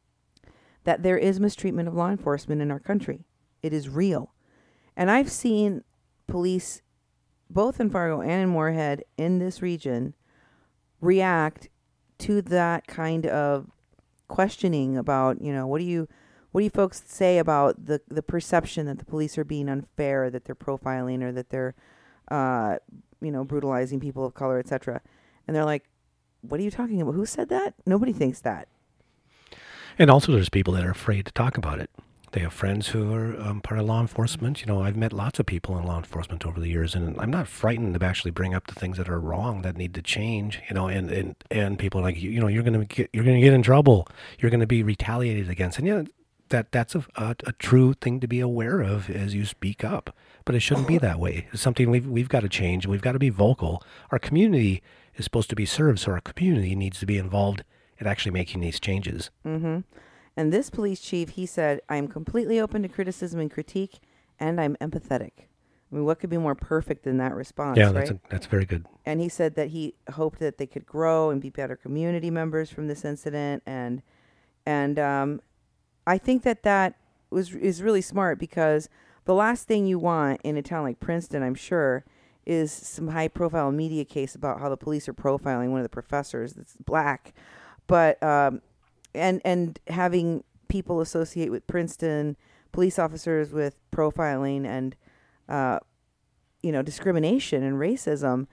Speaker 1: that there is mistreatment of law enforcement in our country. It is real. And I've seen police, both in Fargo and in Moorhead, in this region, react to that kind of questioning about, you know, what do you, what do you folks say about the, the perception that the police are being unfair, that they're profiling, or that they're, uh, you know, brutalizing people of color, et cetera. And they're like, what are you talking about? Who said that? Nobody thinks that.
Speaker 2: And also there's people that are afraid to talk about it. They have friends who are um, part of law enforcement. You know, I've met lots of people in law enforcement over the years, and I'm not frightened to actually bring up the things that are wrong that need to change. You know, and and, and people are like, you, you know, you're going to get you're going to get in trouble. You're going to be retaliated against, and yeah, that that's a, a a true thing to be aware of as you speak up. But it shouldn't be that way. It's something we've we've got to change, and we've got to be vocal. Our community is supposed to be served, so our community needs to be involved in actually making these changes.
Speaker 1: Mm-hmm. And this police chief, he said, I'm completely open to criticism and critique, and I'm empathetic. I mean, what could be more perfect than that response,
Speaker 2: yeah,
Speaker 1: right?
Speaker 2: that's a, that's very good.
Speaker 1: And he said that he hoped that they could grow and be better community members from this incident. And and um, I think that that was is really smart, because the last thing you want in a town like Princeton, I'm sure, is some high-profile media case about how the police are profiling one of the professors that's black. But... Um, And and having people associate with Princeton, police officers with profiling and, uh, you know, discrimination and racism.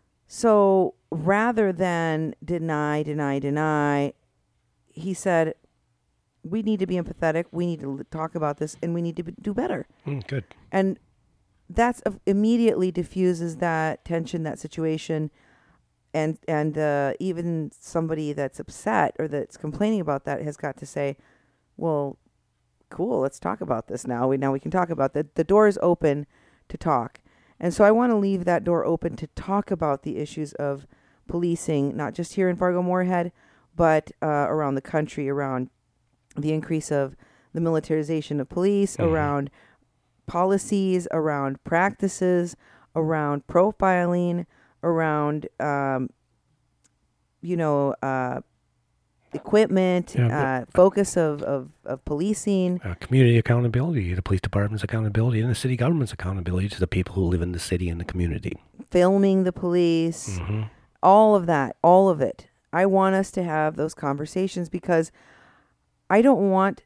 Speaker 1: So rather than deny, deny, deny, he said, we need to be empathetic. We need to talk about this, and we need to do better.
Speaker 2: Mm, good.
Speaker 1: And that's uh, immediately diffuses that tension, that situation. And and uh, even somebody that's upset or that's complaining about that has got to say, well, cool, let's talk about this now. We now we can talk about that. The door is open to talk. And so I want to leave that door open to talk about the issues of policing, not just here in Fargo-Moorhead, but uh, around the country, around the increase of the militarization of police, mm-hmm. around policies, around practices, around profiling, around, um, you know, uh, equipment,
Speaker 2: yeah,
Speaker 1: uh, focus of, of, of policing.
Speaker 2: Uh, community accountability, the police department's accountability, and the city government's accountability to the people who live in the city and the community.
Speaker 1: Filming the police,
Speaker 2: mm-hmm.
Speaker 1: all of that, all of it. I want us to have those conversations, because I don't want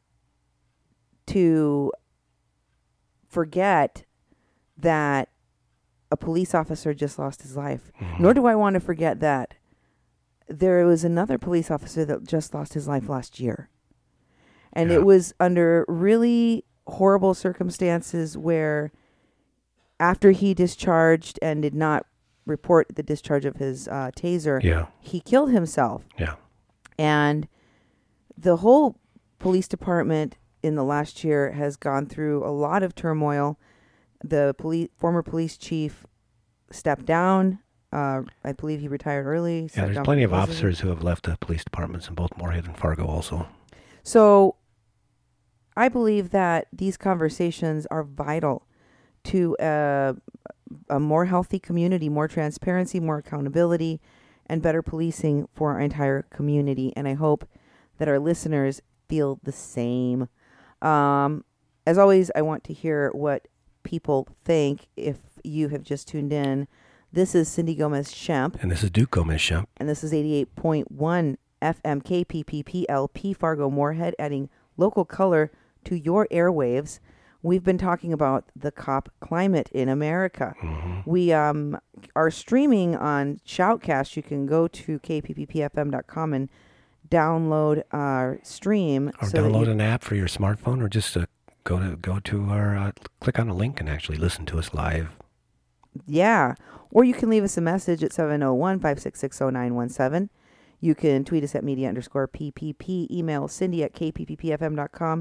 Speaker 1: to forget that a police officer just lost his life. Mm-hmm. Nor do I want to forget that there was another police officer that just lost his life last year. And yeah. it was under really horrible circumstances, where after he discharged and did not report the discharge of his uh, taser,
Speaker 2: yeah.
Speaker 1: he killed himself.
Speaker 2: Yeah.
Speaker 1: And the whole police department in the last year has gone through a lot of turmoil. The police, former police chief stepped down. Uh, I believe he retired early.
Speaker 2: Yeah, there's plenty of officers who have left the police departments in both Moorhead and Fargo also.
Speaker 1: So I believe that these conversations are vital to a, a more healthy community, more transparency, more accountability, and better policing for our entire community. And I hope that our listeners feel the same. Um, as always, I want to hear what people think. If you have just tuned in, this is Cindy Gomez-Schemp.
Speaker 2: And this is Duke Gomez-Schemp.
Speaker 1: And this is eighty-eight point one F M K P P P L P Fargo-Moorhead, adding local color to your airwaves. We've been talking about the cop climate in America. Mm-hmm. We um are streaming on Shoutcast. You can go to k p p p f m dot com and download our stream.
Speaker 2: Or so download you, an app for your smartphone, or just uh, go to go to our uh, click on a link and actually listen to us live.
Speaker 1: Yeah. Or you can leave us a message at seven oh one, five six six, oh nine one seven. You can tweet us at media underscore P P P, email Cindy at k p p p f m dot com,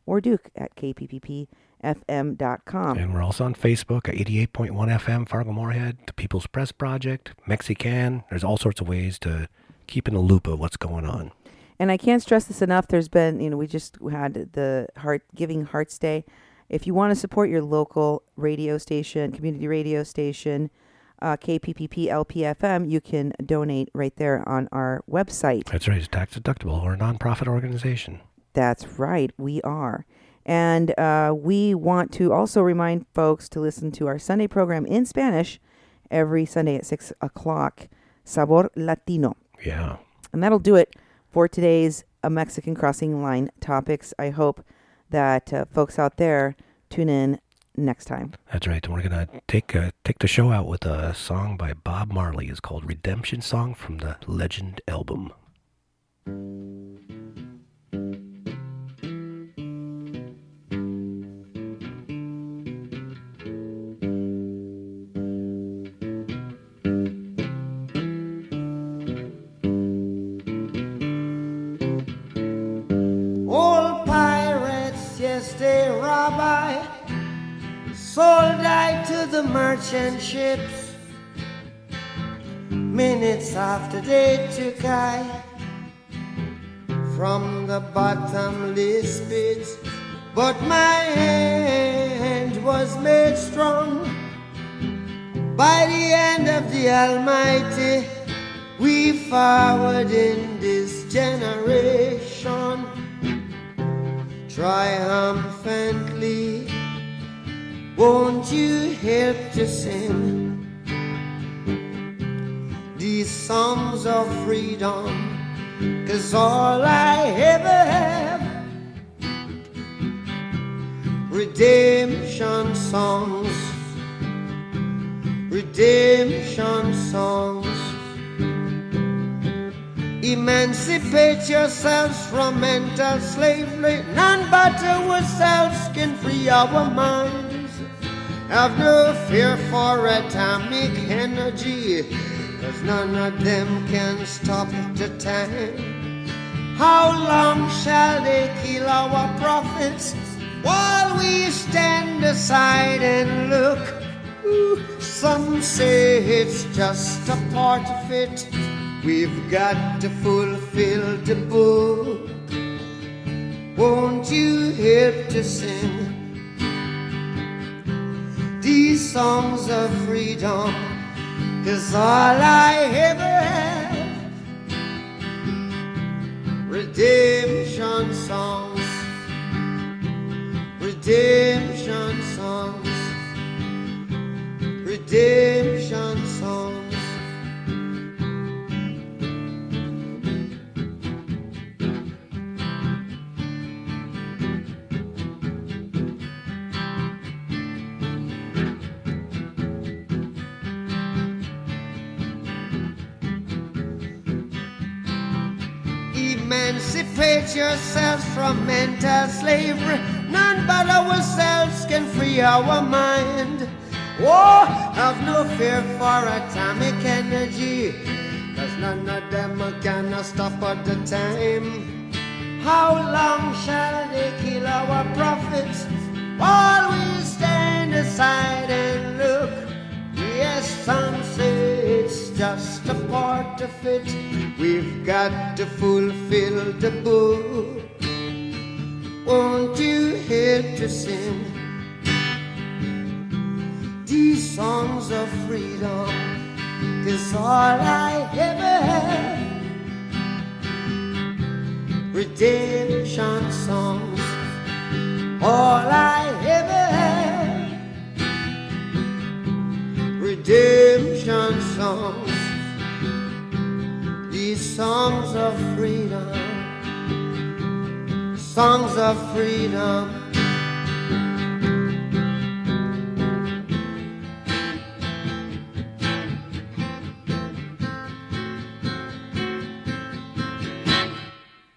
Speaker 1: or Duke at k p p p f m dot com.
Speaker 2: And we're also on Facebook at eighty-eight point one F M, Fargo Moorhead, the People's Press Project, Mexican. There's all sorts of ways to keep in the loop of what's going on.
Speaker 1: And I can't stress this enough. There's been, you know, we just had the Heart Giving Hearts Day. If you want to support your local radio station, community radio station, uh, K P P P L P F M, you can donate right there on our website.
Speaker 2: That's right. It's tax deductible. We're a nonprofit organization.
Speaker 1: That's right. We are. And uh, we want to also remind folks to listen to our Sunday program in Spanish every Sunday at six o'clock, Sabor Latino.
Speaker 2: Yeah.
Speaker 1: And that'll do it for today's A Mexican Crossing Line topics. I hope that uh, folks out there tune in next time.
Speaker 2: That's right. And we're going to take uh, take the show out with a song by Bob Marley. It's called Redemption Song from the Legend album.
Speaker 4: Rabbi sold I to the merchant ships. Minutes after they took I from the bottomless pit, but my hand was made strong by the hand of the Almighty. We forward in this generation triumphantly. Won't you help to sing these songs of freedom? 'Cause all I ever have, redemption songs, redemption songs. Emancipate yourselves from mental slavery. None but ourselves can free our minds. Have no fear for atomic energy, 'cause none of them can stop the time. How long shall they kill our prophets while we stand aside and look? Ooh, some say it's just a part of it. We've got to fulfill the book. Won't you help to sing these songs of freedom? 'Cause all I ever have, redemption songs, redemption songs, redemption songs. Emancipate yourselves from mental slavery. None but ourselves can free our mind. Oh, have no fear for atomic energy, 'cause none of them can stop at the time. How long shall they kill our prophets while we stand aside and look? Yes, some say it's just a part of it. We've got to fulfill the book. Won't you help to sing these songs of freedom? 'Cause all I ever have, redemption songs. All I ever have, redemption songs. These songs of freedom, songs of freedom.